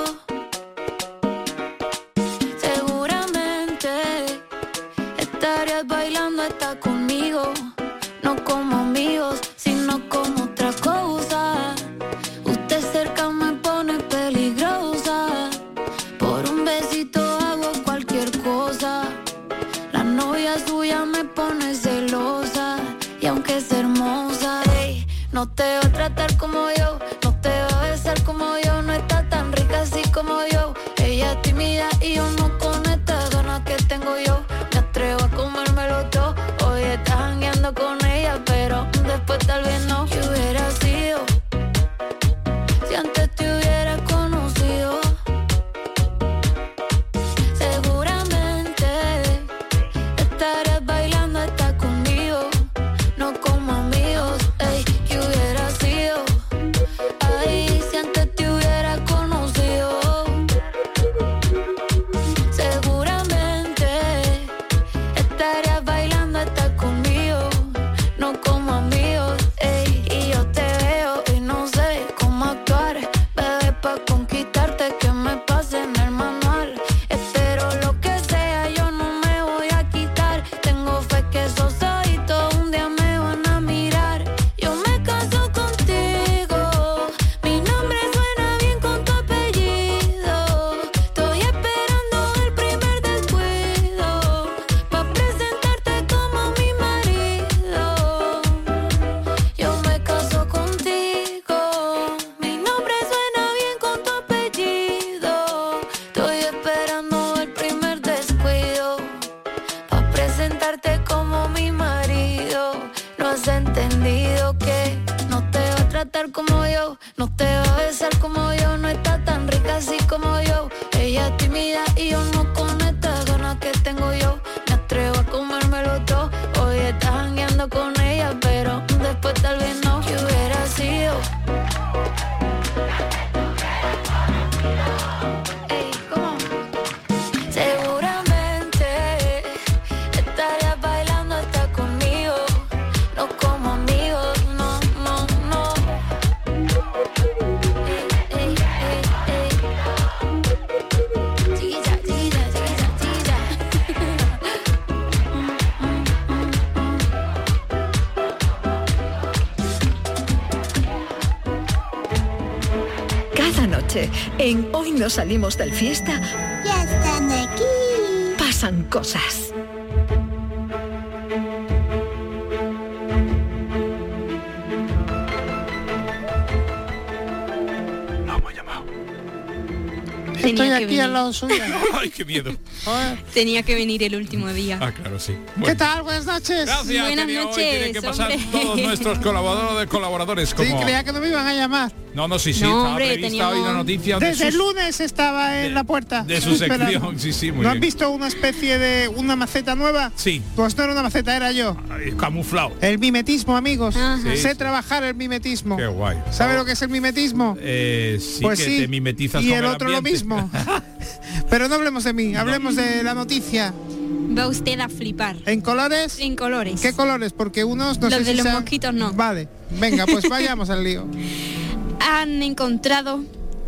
Seguramente estarías bailando hasta conmigo, no como amigos, sino como otra cosa. Usted cerca me pone peligrosa, por un besito hago cualquier cosa. La novia suya me pone celosa, y aunque es hermosa, ey, no te va a tratar como yo, no te va a besar como yo, no está tan rica así como yo. Ella es tímida y yo no con estas ganas que tengo yo. Me atrevo a comérmelo todo, hoy estás jangueando con ella, pero después tal vez no. ¿Qué hubiera sido si antes te hubiera conocido? Seguramente estarías bailando hasta conmigo, no como amigos, ey. ¿Qué hubiera sido? Ay, si antes te hubiera conocido. Seguramente estarías bailando hasta conmigo, no como amigos, ey. pues tal vez no, que hubiera sido. Ey, ¿cómo? Seguramente estarías bailando hasta conmigo, no como amigos, no, no, no. Ey, ey, ey, ey. Chiquilla, chiquilla, chiquilla, chiquilla. Cada noche, en Hoy no salimos del fiesta, Ya están aquí. pasan cosas. Tenía Estoy que aquí venir. al lado suya. Ay, qué miedo. Tenía que venir el último día. Ah, claro, sí. ¿Qué Bueno. tal? Buenas noches. Gracias, Buenas querido. Hoy noches, tienen que pasar hombre. todos nuestros colaboradores, colaboradores Sí, como... creía que no me iban a llamar. No, no, sí, sí, No, estaba hombre, prevista teníamos- hoy una noticia de Desde el sus- lunes estaba en la puerta. de su esperando. sección, sí, sí, muy ¿No has bien. visto una especie de una maceta nueva? Sí. Pues no era una maceta, era yo. Ay, camuflado. El mimetismo, amigos. Ajá. Sí, sé sí. trabajar el mimetismo. Qué guay. ¿Sabe lo que es el mimetismo? Eh, sí, Pues que sí. te mimetizas Y con el otro lo ambiente. mismo. Pero no hablemos de mí, hablemos de la noticia. Va usted a flipar. ¿En colores? En colores. ¿Qué colores? Porque unos no Los sé de si los sean- mosquitos no. Vale, venga, pues vayamos al lío. Han encontrado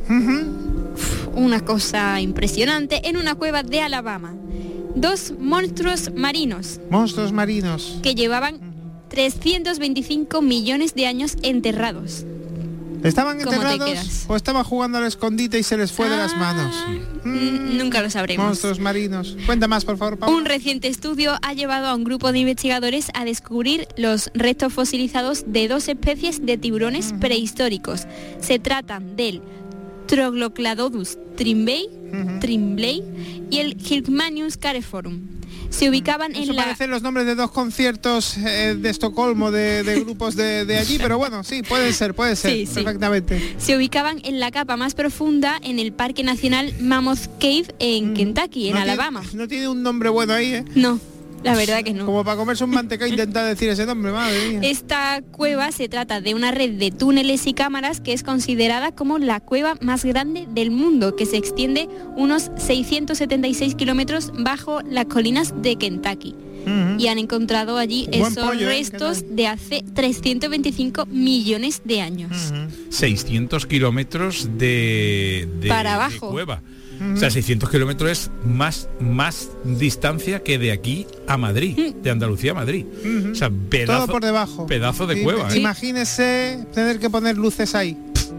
una cosa impresionante en una cueva de Alabama. Dos monstruos marinos Monstruos marinos. que llevaban trescientos veinticinco millones de años enterrados. ¿Estaban ¿Cómo te enterrados quedas? o estaban jugando al escondite y se les fue de las manos? Mm, Nunca lo sabremos. Monstruos marinos. Cuenta más, por favor, Paula. Un reciente estudio ha llevado a un grupo de investigadores a descubrir los restos fosilizados de dos especies de tiburones prehistóricos. Se tratan del Troglocladodus trimbei, trimblei y el Hirkmanius careforum. Se ubicaban Eso en la... parecen los nombres de dos conciertos eh, de Estocolmo de, de grupos de, de allí, pero bueno, sí, puede ser, puede ser, Sí, sí. perfectamente. Se ubicaban en la capa más profunda en el Parque Nacional Mammoth Cave en Kentucky, en No tiene- Alabama. no tiene un nombre bueno ahí, ¿eh? No, la verdad que no. Como para comerse un mantecado intentar decir ese nombre, madre mía. Esta cueva se trata de una red de túneles y cámaras que es considerada como la cueva más grande del mundo, que se extiende unos seiscientos setenta y seis kilómetros bajo las colinas de Kentucky. Ujú. Y han encontrado allí Buen esos pollo, ¿eh? restos de hace trescientos veinticinco millones de años. seiscientos kilómetros de, de- Para de abajo. cueva. O sea, seiscientos kilómetros es más, más distancia que de aquí a Madrid, de Andalucía a Madrid. O sea, pedazo, Todo por debajo. pedazo de Sí, cueva. ¿eh? Imagínese tener que poner luces ahí.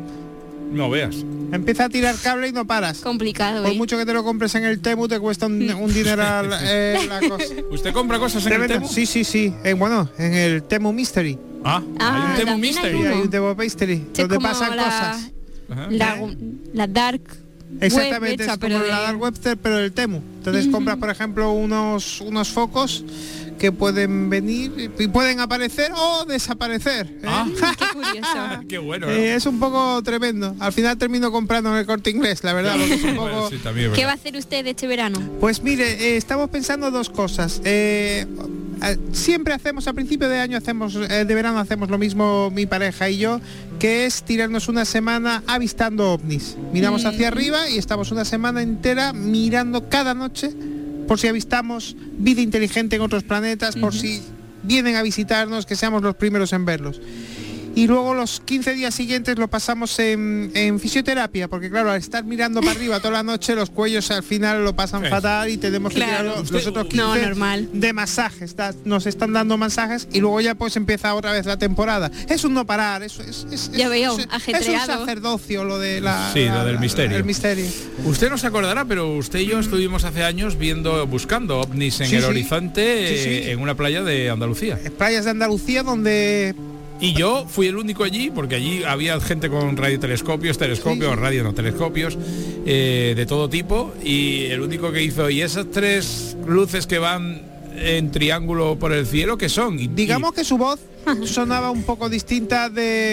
No veas. Empieza a tirar cable y no paras. Complicado, Por ¿eh? mucho que te lo compres en el Temu, te cuesta un, un dineral eh, la cosa. ¿Usted compra cosas en el Tremendo. Temu? Sí, sí, sí. Eh, bueno, en el Temu Mystery. Ah, Ah, hay un Temu también hay Mystery. Sí, uno. hay un Temu Mystery, Es donde como pasan la- cosas. Ajá. La, la dark Exactamente, web hecha, es pero como de- la Dark Webster, pero el Temu. Entonces Ujú. compras, por ejemplo, unos, unos focos que pueden venir y pueden aparecer o desaparecer. ¿eh? Ah. Qué curioso. Qué bueno. ¿no? Eh, es un poco tremendo. Al final termino comprando en el Corte Inglés, la verdad, porque es un Bueno, poco... sí, también es ¿Qué va a verdad. hacer usted este verano? Pues mire, eh, estamos pensando dos cosas. Eh, eh, siempre hacemos, a principio de año hacemos, eh, de verano hacemos lo mismo mi pareja y yo, que es tirarnos una semana avistando ovnis. Miramos Mm. hacia arriba y estamos una semana entera mirando cada noche por si avistamos vida inteligente en otros planetas, por si vienen a visitarnos, que seamos los primeros en verlos. Y luego los quince días siguientes lo pasamos en, en fisioterapia, porque claro, al estar mirando para arriba toda la noche, los cuellos al final lo pasan Sí. fatal y tenemos que Claro. tirar los, Usted- los otros No, quince normal. de masajes. Da- nos están dando masajes y luego ya pues empieza otra vez la temporada. Es un no parar, eso es, es, Ya es- veo, es- es un ajetreado. sacerdocio lo de la... Sí, lo la- del la- misterio. El misterio. Usted no se acordará, pero usted y yo estuvimos hace años viendo, buscando ovnis en Sí, el sí. horizonte Sí, sí. eh, en una playa de Andalucía. Playas de Andalucía donde... Y yo fui el único allí, porque allí había gente con radiotelescopios, telescopios, Sí, sí. radio no telescopios, eh, de todo tipo, y el único que hizo, y esas tres luces que van en triángulo por el cielo, ¿qué son? Y, Digamos que su voz sonaba un poco distinta de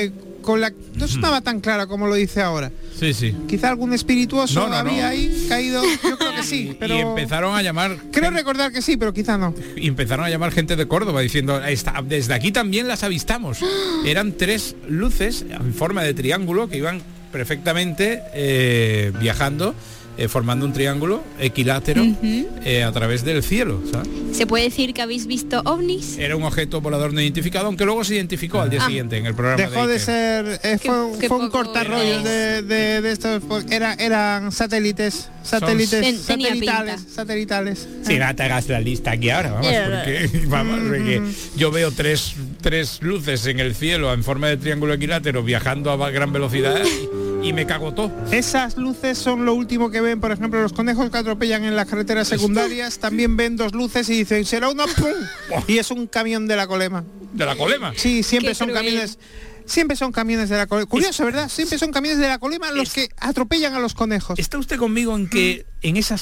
con la no sonaba tan clara como lo dice ahora. Sí, sí. Quizá algún espirituoso No, no, había no. ahí caído. Yo creo que sí, pero Y empezaron a llamar... creo recordar que sí, pero quizá no. Y empezaron a llamar gente de Córdoba diciendo, "Esta- desde aquí también las avistamos". Eran tres luces en forma de triángulo que iban perfectamente eh, viajando, eh, formando un triángulo equilátero Ujú. eh, a través del cielo, ¿sabes? ¿Se puede decir que habéis visto ovnis? Era un objeto volador no identificado, aunque luego se identificó al día Ah. siguiente en el programa Dejó de de Iker. ser eh, Qué- fue, qué fue un poco cortarrollos de, de, de estos era, eran satélites satélites Ten- tenía satelitales pinta. satelitales. Si no te hagas la lista aquí ahora, vamos, porque, vamos, porque yo veo tres, tres luces en el cielo en forma de triángulo equilátero viajando a gran velocidad y, y me cago todo. Esas luces son lo último que ven, por ejemplo, los conejos que atropellan en las carreteras secundarias, también ven dos luces y dicen, será una pum, y es un camión de la Colema. ¿De la Colema? Sí, siempre Qué son cruel. camiones. Siempre son camiones de la Colema. Curioso, ¿verdad? Siempre son camiones de la Colema los que atropellan a los conejos. ¿Está usted conmigo en que en esas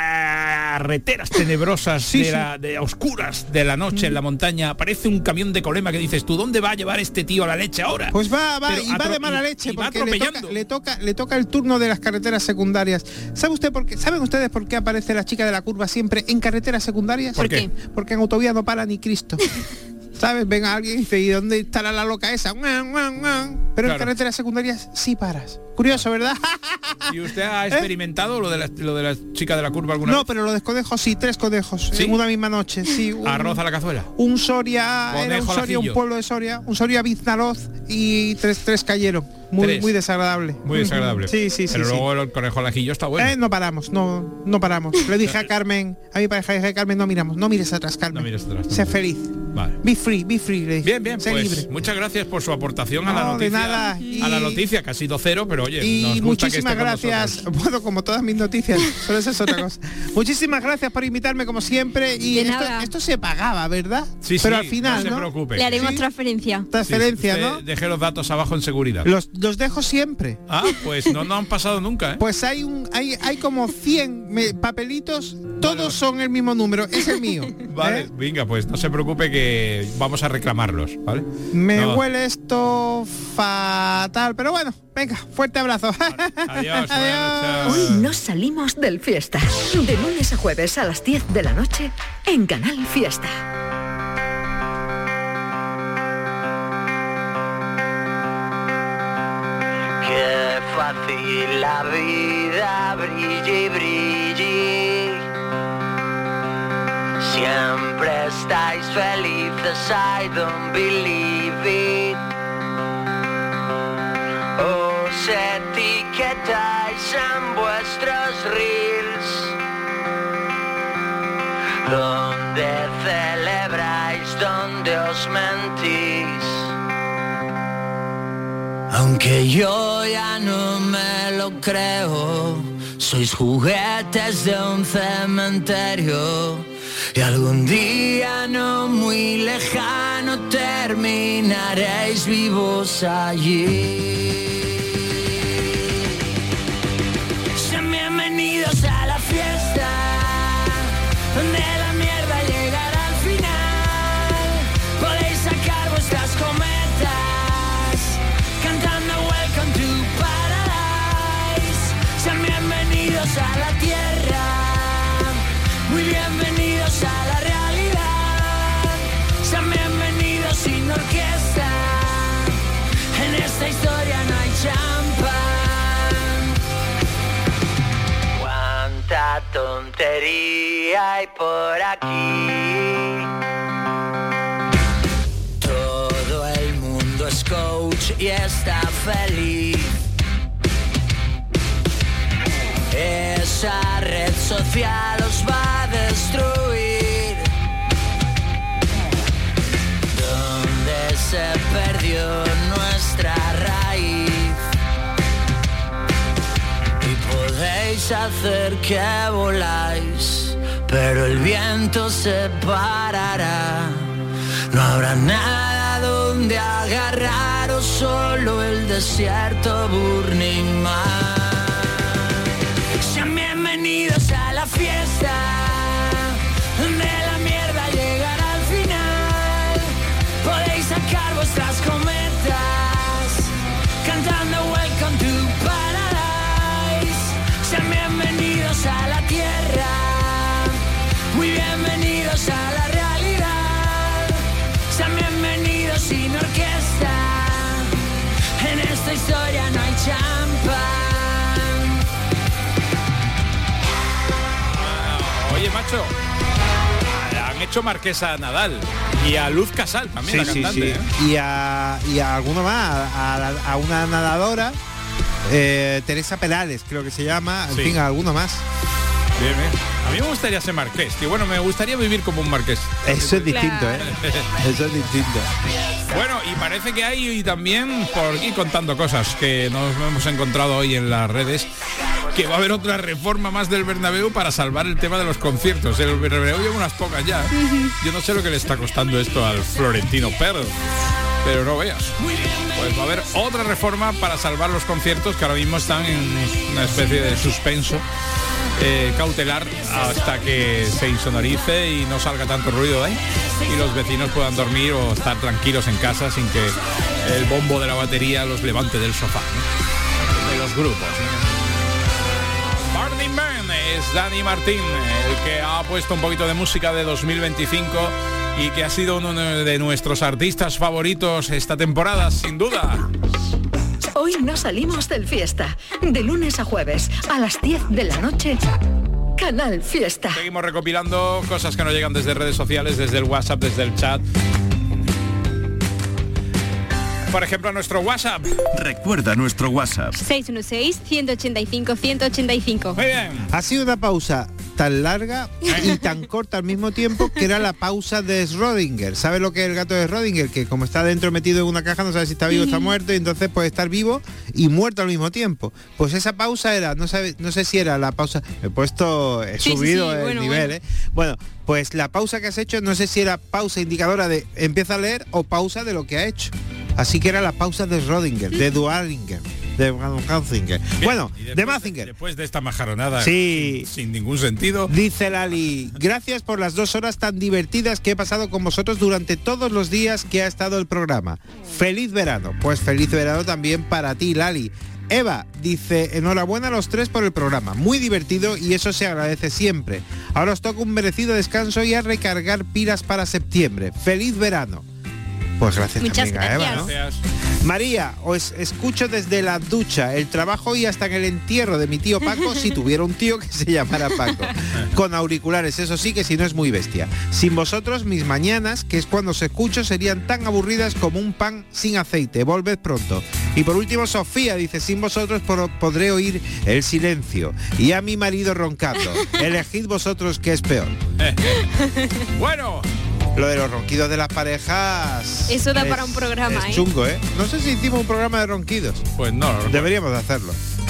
carreteras tenebrosas Sí, de, sí. la, de oscuras de la noche en la montaña aparece un camión de Colema que dices tú, ¿dónde va a llevar este tío a la leche ahora? Pues va, va, Pero y va atro- de mala y- leche y va porque le toca, atropellando. le toca le toca el turno de las carreteras secundarias. ¿Sabe usted por qué? ¿Saben ustedes por qué aparece la chica de la curva siempre en carreteras secundarias? ¿Por qué? Porque en autovía no para ni Cristo. ¿Sabes? Venga alguien y dice, ¿y dónde estará la loca esa? Guan, guan, guan. Pero en Claro. carreteras secundarias sí paras. Curioso, ¿verdad? ¿Y usted ha experimentado lo de la, lo de la chica de la curva alguna No, vez? pero lo de conejos sí, tres conejos ¿Sí? en una misma noche. Sí, un, Arroz a la cazuela. un Soria, era un Conejo al Soria, un ajillo. pueblo de Soria, un Soria Biznaroz y tres, tres cayeron. Muy, Tres. muy desagradable. Muy desagradable. Sí, sí, sí. Pero sí. luego el conejo al ajillo está bueno. Eh, no paramos, no, no paramos. Le dije a Carmen, a mi pareja, le dije a Carmen, no miramos, no mires atrás, Carmen. No mires atrás, no Sé mires. feliz. Vale. Be free, be free, le dije. Bien, bien, sé pues libre. muchas gracias por su aportación a la No, de noticia. nada. A la Y- noticia, que ha sido cero, pero oye, Y nos gusta que esté muchísimas con gracias, nosotros. bueno, como todas mis noticias, pero eso es otra cosa. Muchísimas gracias por invitarme como siempre. Y De esto, nada. esto se pagaba, ¿verdad? Sí, pero sí, al final, no ¿no? se preocupe. Le haremos Sí. transferencia. Transferencia, Sí, ¿no? usted deje los datos abajo en seguridad. Los, los dejo siempre. Ah, pues no, no han pasado nunca, ¿eh? Pues hay un hay, hay como cien me- papelitos, todos son el mismo número, es el mío. Vale, ¿eh? venga, pues no se preocupe que vamos a reclamarlos, ¿vale? Me No. huele esto fatal, pero bueno, venga, fuerte abrazo. Adiós, buenas Adiós. noches. Hoy nos salimos del Fiesta. De lunes a jueves a las diez de la noche en Canal Fiesta. Qué fácil la vida, brille, brille. Siempre estáis felices, I don't believe it. Os etiquetáis en vuestros reels, donde celebráis, donde os mentís. Aunque yo ya no me lo creo, sois juguetes de un cementerio y algún día no muy lejano terminaréis vivos allí. Sean bienvenidos a la fiesta, donde la mierda llegará al final. Podéis sacar vuestras cometas cantando Welcome to Paradise. Sean bienvenidos a la tierra, muy bienvenidos a la realidad. Sean bienvenidos sin orquesta, en esta historia no hay champán. Cuánta tontería hay por aquí. Todo el mundo es coach y está feliz. Esa red social os va a destruir. Donde se perdió nuestra raíz. Y podéis hacer que voláis, pero el viento se parará. No habrá nada donde agarraros, solo el desierto Burning Man. Sean bienvenidos a la fiesta, donde la mierda llegará al final. Podéis sacar vuestras cometas esta historia no hay champán. Oye, macho, han hecho Marquesa a Nadal y a Luz Casal también, Sí, la sí, cantante. sí. ¿eh? Y a, y a alguno más, a, a- a una nadadora, eh, Teresa Perales, creo que se llama, en Sí. fin, a alguno más. Bien, bien. A mí me gustaría ser marqués, tío. Bueno, me gustaría vivir como un marqués. Eso es distinto, ¿eh? Eso es distinto. Bueno, y parece que hay y también por aquí contando cosas que nos hemos encontrado hoy en las redes, que va a haber otra reforma más del Bernabéu para salvar el tema de los conciertos. El Bernabéu lleva unas pocas ya. Yo no sé lo que le está costando esto al Florentino Pérez, pero no veas. Pues va a haber otra reforma para salvar los conciertos que ahora mismo están en una especie de suspenso eh, cautelar hasta que se insonorice y no salga tanto ruido de ahí y los vecinos puedan dormir o estar tranquilos en casa sin que el bombo de la batería los levante del sofá, ¿no? De los grupos, ¿no? Burning Man es Dani Martín, el que ha puesto un poquito de música de dos mil veinticinco y que ha sido uno de nuestros artistas favoritos esta temporada, sin duda. Hoy no salimos del Fiesta. De lunes a jueves, a las diez de la noche, Canal Fiesta. Seguimos recopilando cosas que nos llegan desde redes sociales, desde el WhatsApp, desde el chat. Por ejemplo, nuestro WhatsApp. Recuerda nuestro WhatsApp. seis uno seis, uno ocho cinco, uno ocho cinco. Muy bien. Ha sido una pausa tan larga y tan corta al mismo tiempo que era la pausa de Schrödinger. ¿Sabe lo que es el gato de Schrödinger? Que como está dentro metido en una caja no sabe si está vivo o está muerto, y entonces puede estar vivo y muerto al mismo tiempo. Pues esa pausa era, no sabe, no sé si era la pausa, he puesto, he Sí, sí, subido sí, el bueno, nivel, bueno. ¿eh? Bueno, pues la pausa que has hecho, no sé si era pausa indicadora de empieza a leer o pausa de lo que ha hecho. Así que era la pausa de Schrödinger, de Dualinger, de Mazinger. Bueno, de Mazinger. Después de esta majaronada Sí. sin, sin ningún sentido. Dice Lali, gracias por las dos horas tan divertidas que he pasado con vosotros durante todos los días que ha estado el programa. Feliz verano. Pues feliz verano también para ti, Lali. Eva dice, enhorabuena a los tres por el programa, muy divertido y eso se agradece siempre. Ahora os toca un merecido descanso y a recargar pilas para septiembre. Feliz verano. Pues gracias Muchas también a Eva, ¿no? Gracias. María, os escucho desde la ducha, el trabajo y hasta en el entierro de mi tío Paco, si tuviera un tío que se llamara Paco. Con auriculares, eso sí, que si no es muy bestia. Sin vosotros, mis mañanas, que es cuando os escucho, serían tan aburridas como un pan sin aceite. Volved pronto. Y por último, Sofía dice, sin vosotros por- podré oír el silencio. Y a mi marido roncando. Elegid vosotros qué es peor. Bueno. Lo de los ronquidos de las parejas... Eso da es- para un programa, es ¿eh? chungo, ¿eh? No sé si hicimos un programa de ronquidos. Pues no. Deberíamos de hacerlo.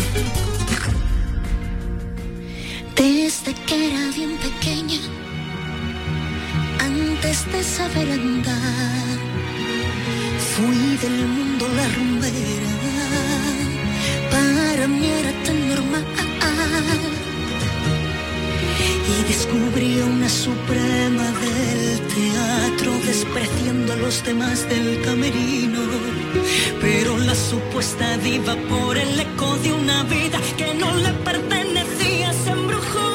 Desde que era bien pequeña, antes de saber andar, fui del mundo la rumbera. Para mí era tan normal. Y descubrí una suprema del teatro, despreciando a los demás del camerino. Pero la supuesta diva, por el eco de una vida que no le pertenecía, se embrujó.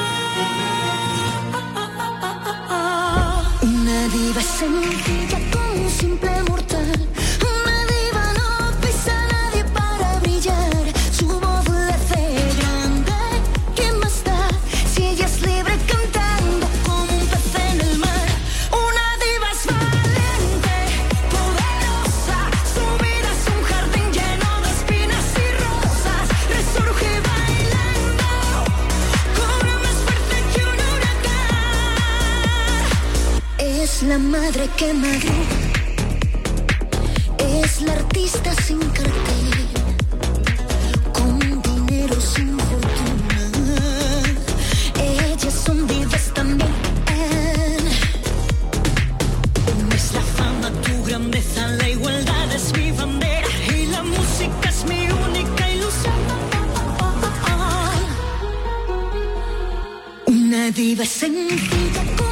Una diva sencilla con un simple mortal. Una diva no pisa a nadie para brillar. Su voz le hace grande. ¿Qué más da si ella es libre cantando como un pez en el mar? Una diva es valiente, poderosa. Su vida es un jardín lleno de espinas y rosas. Resurge bailando, cobra más fuerte que un huracán. Es la madre que madruga, es la artista sin cartel, con dinero sin fortuna. Ellas son divas también. No es la fama tu grandeza, la igualdad es mi bandera y la música es mi única ilusión. Una diva sencilla con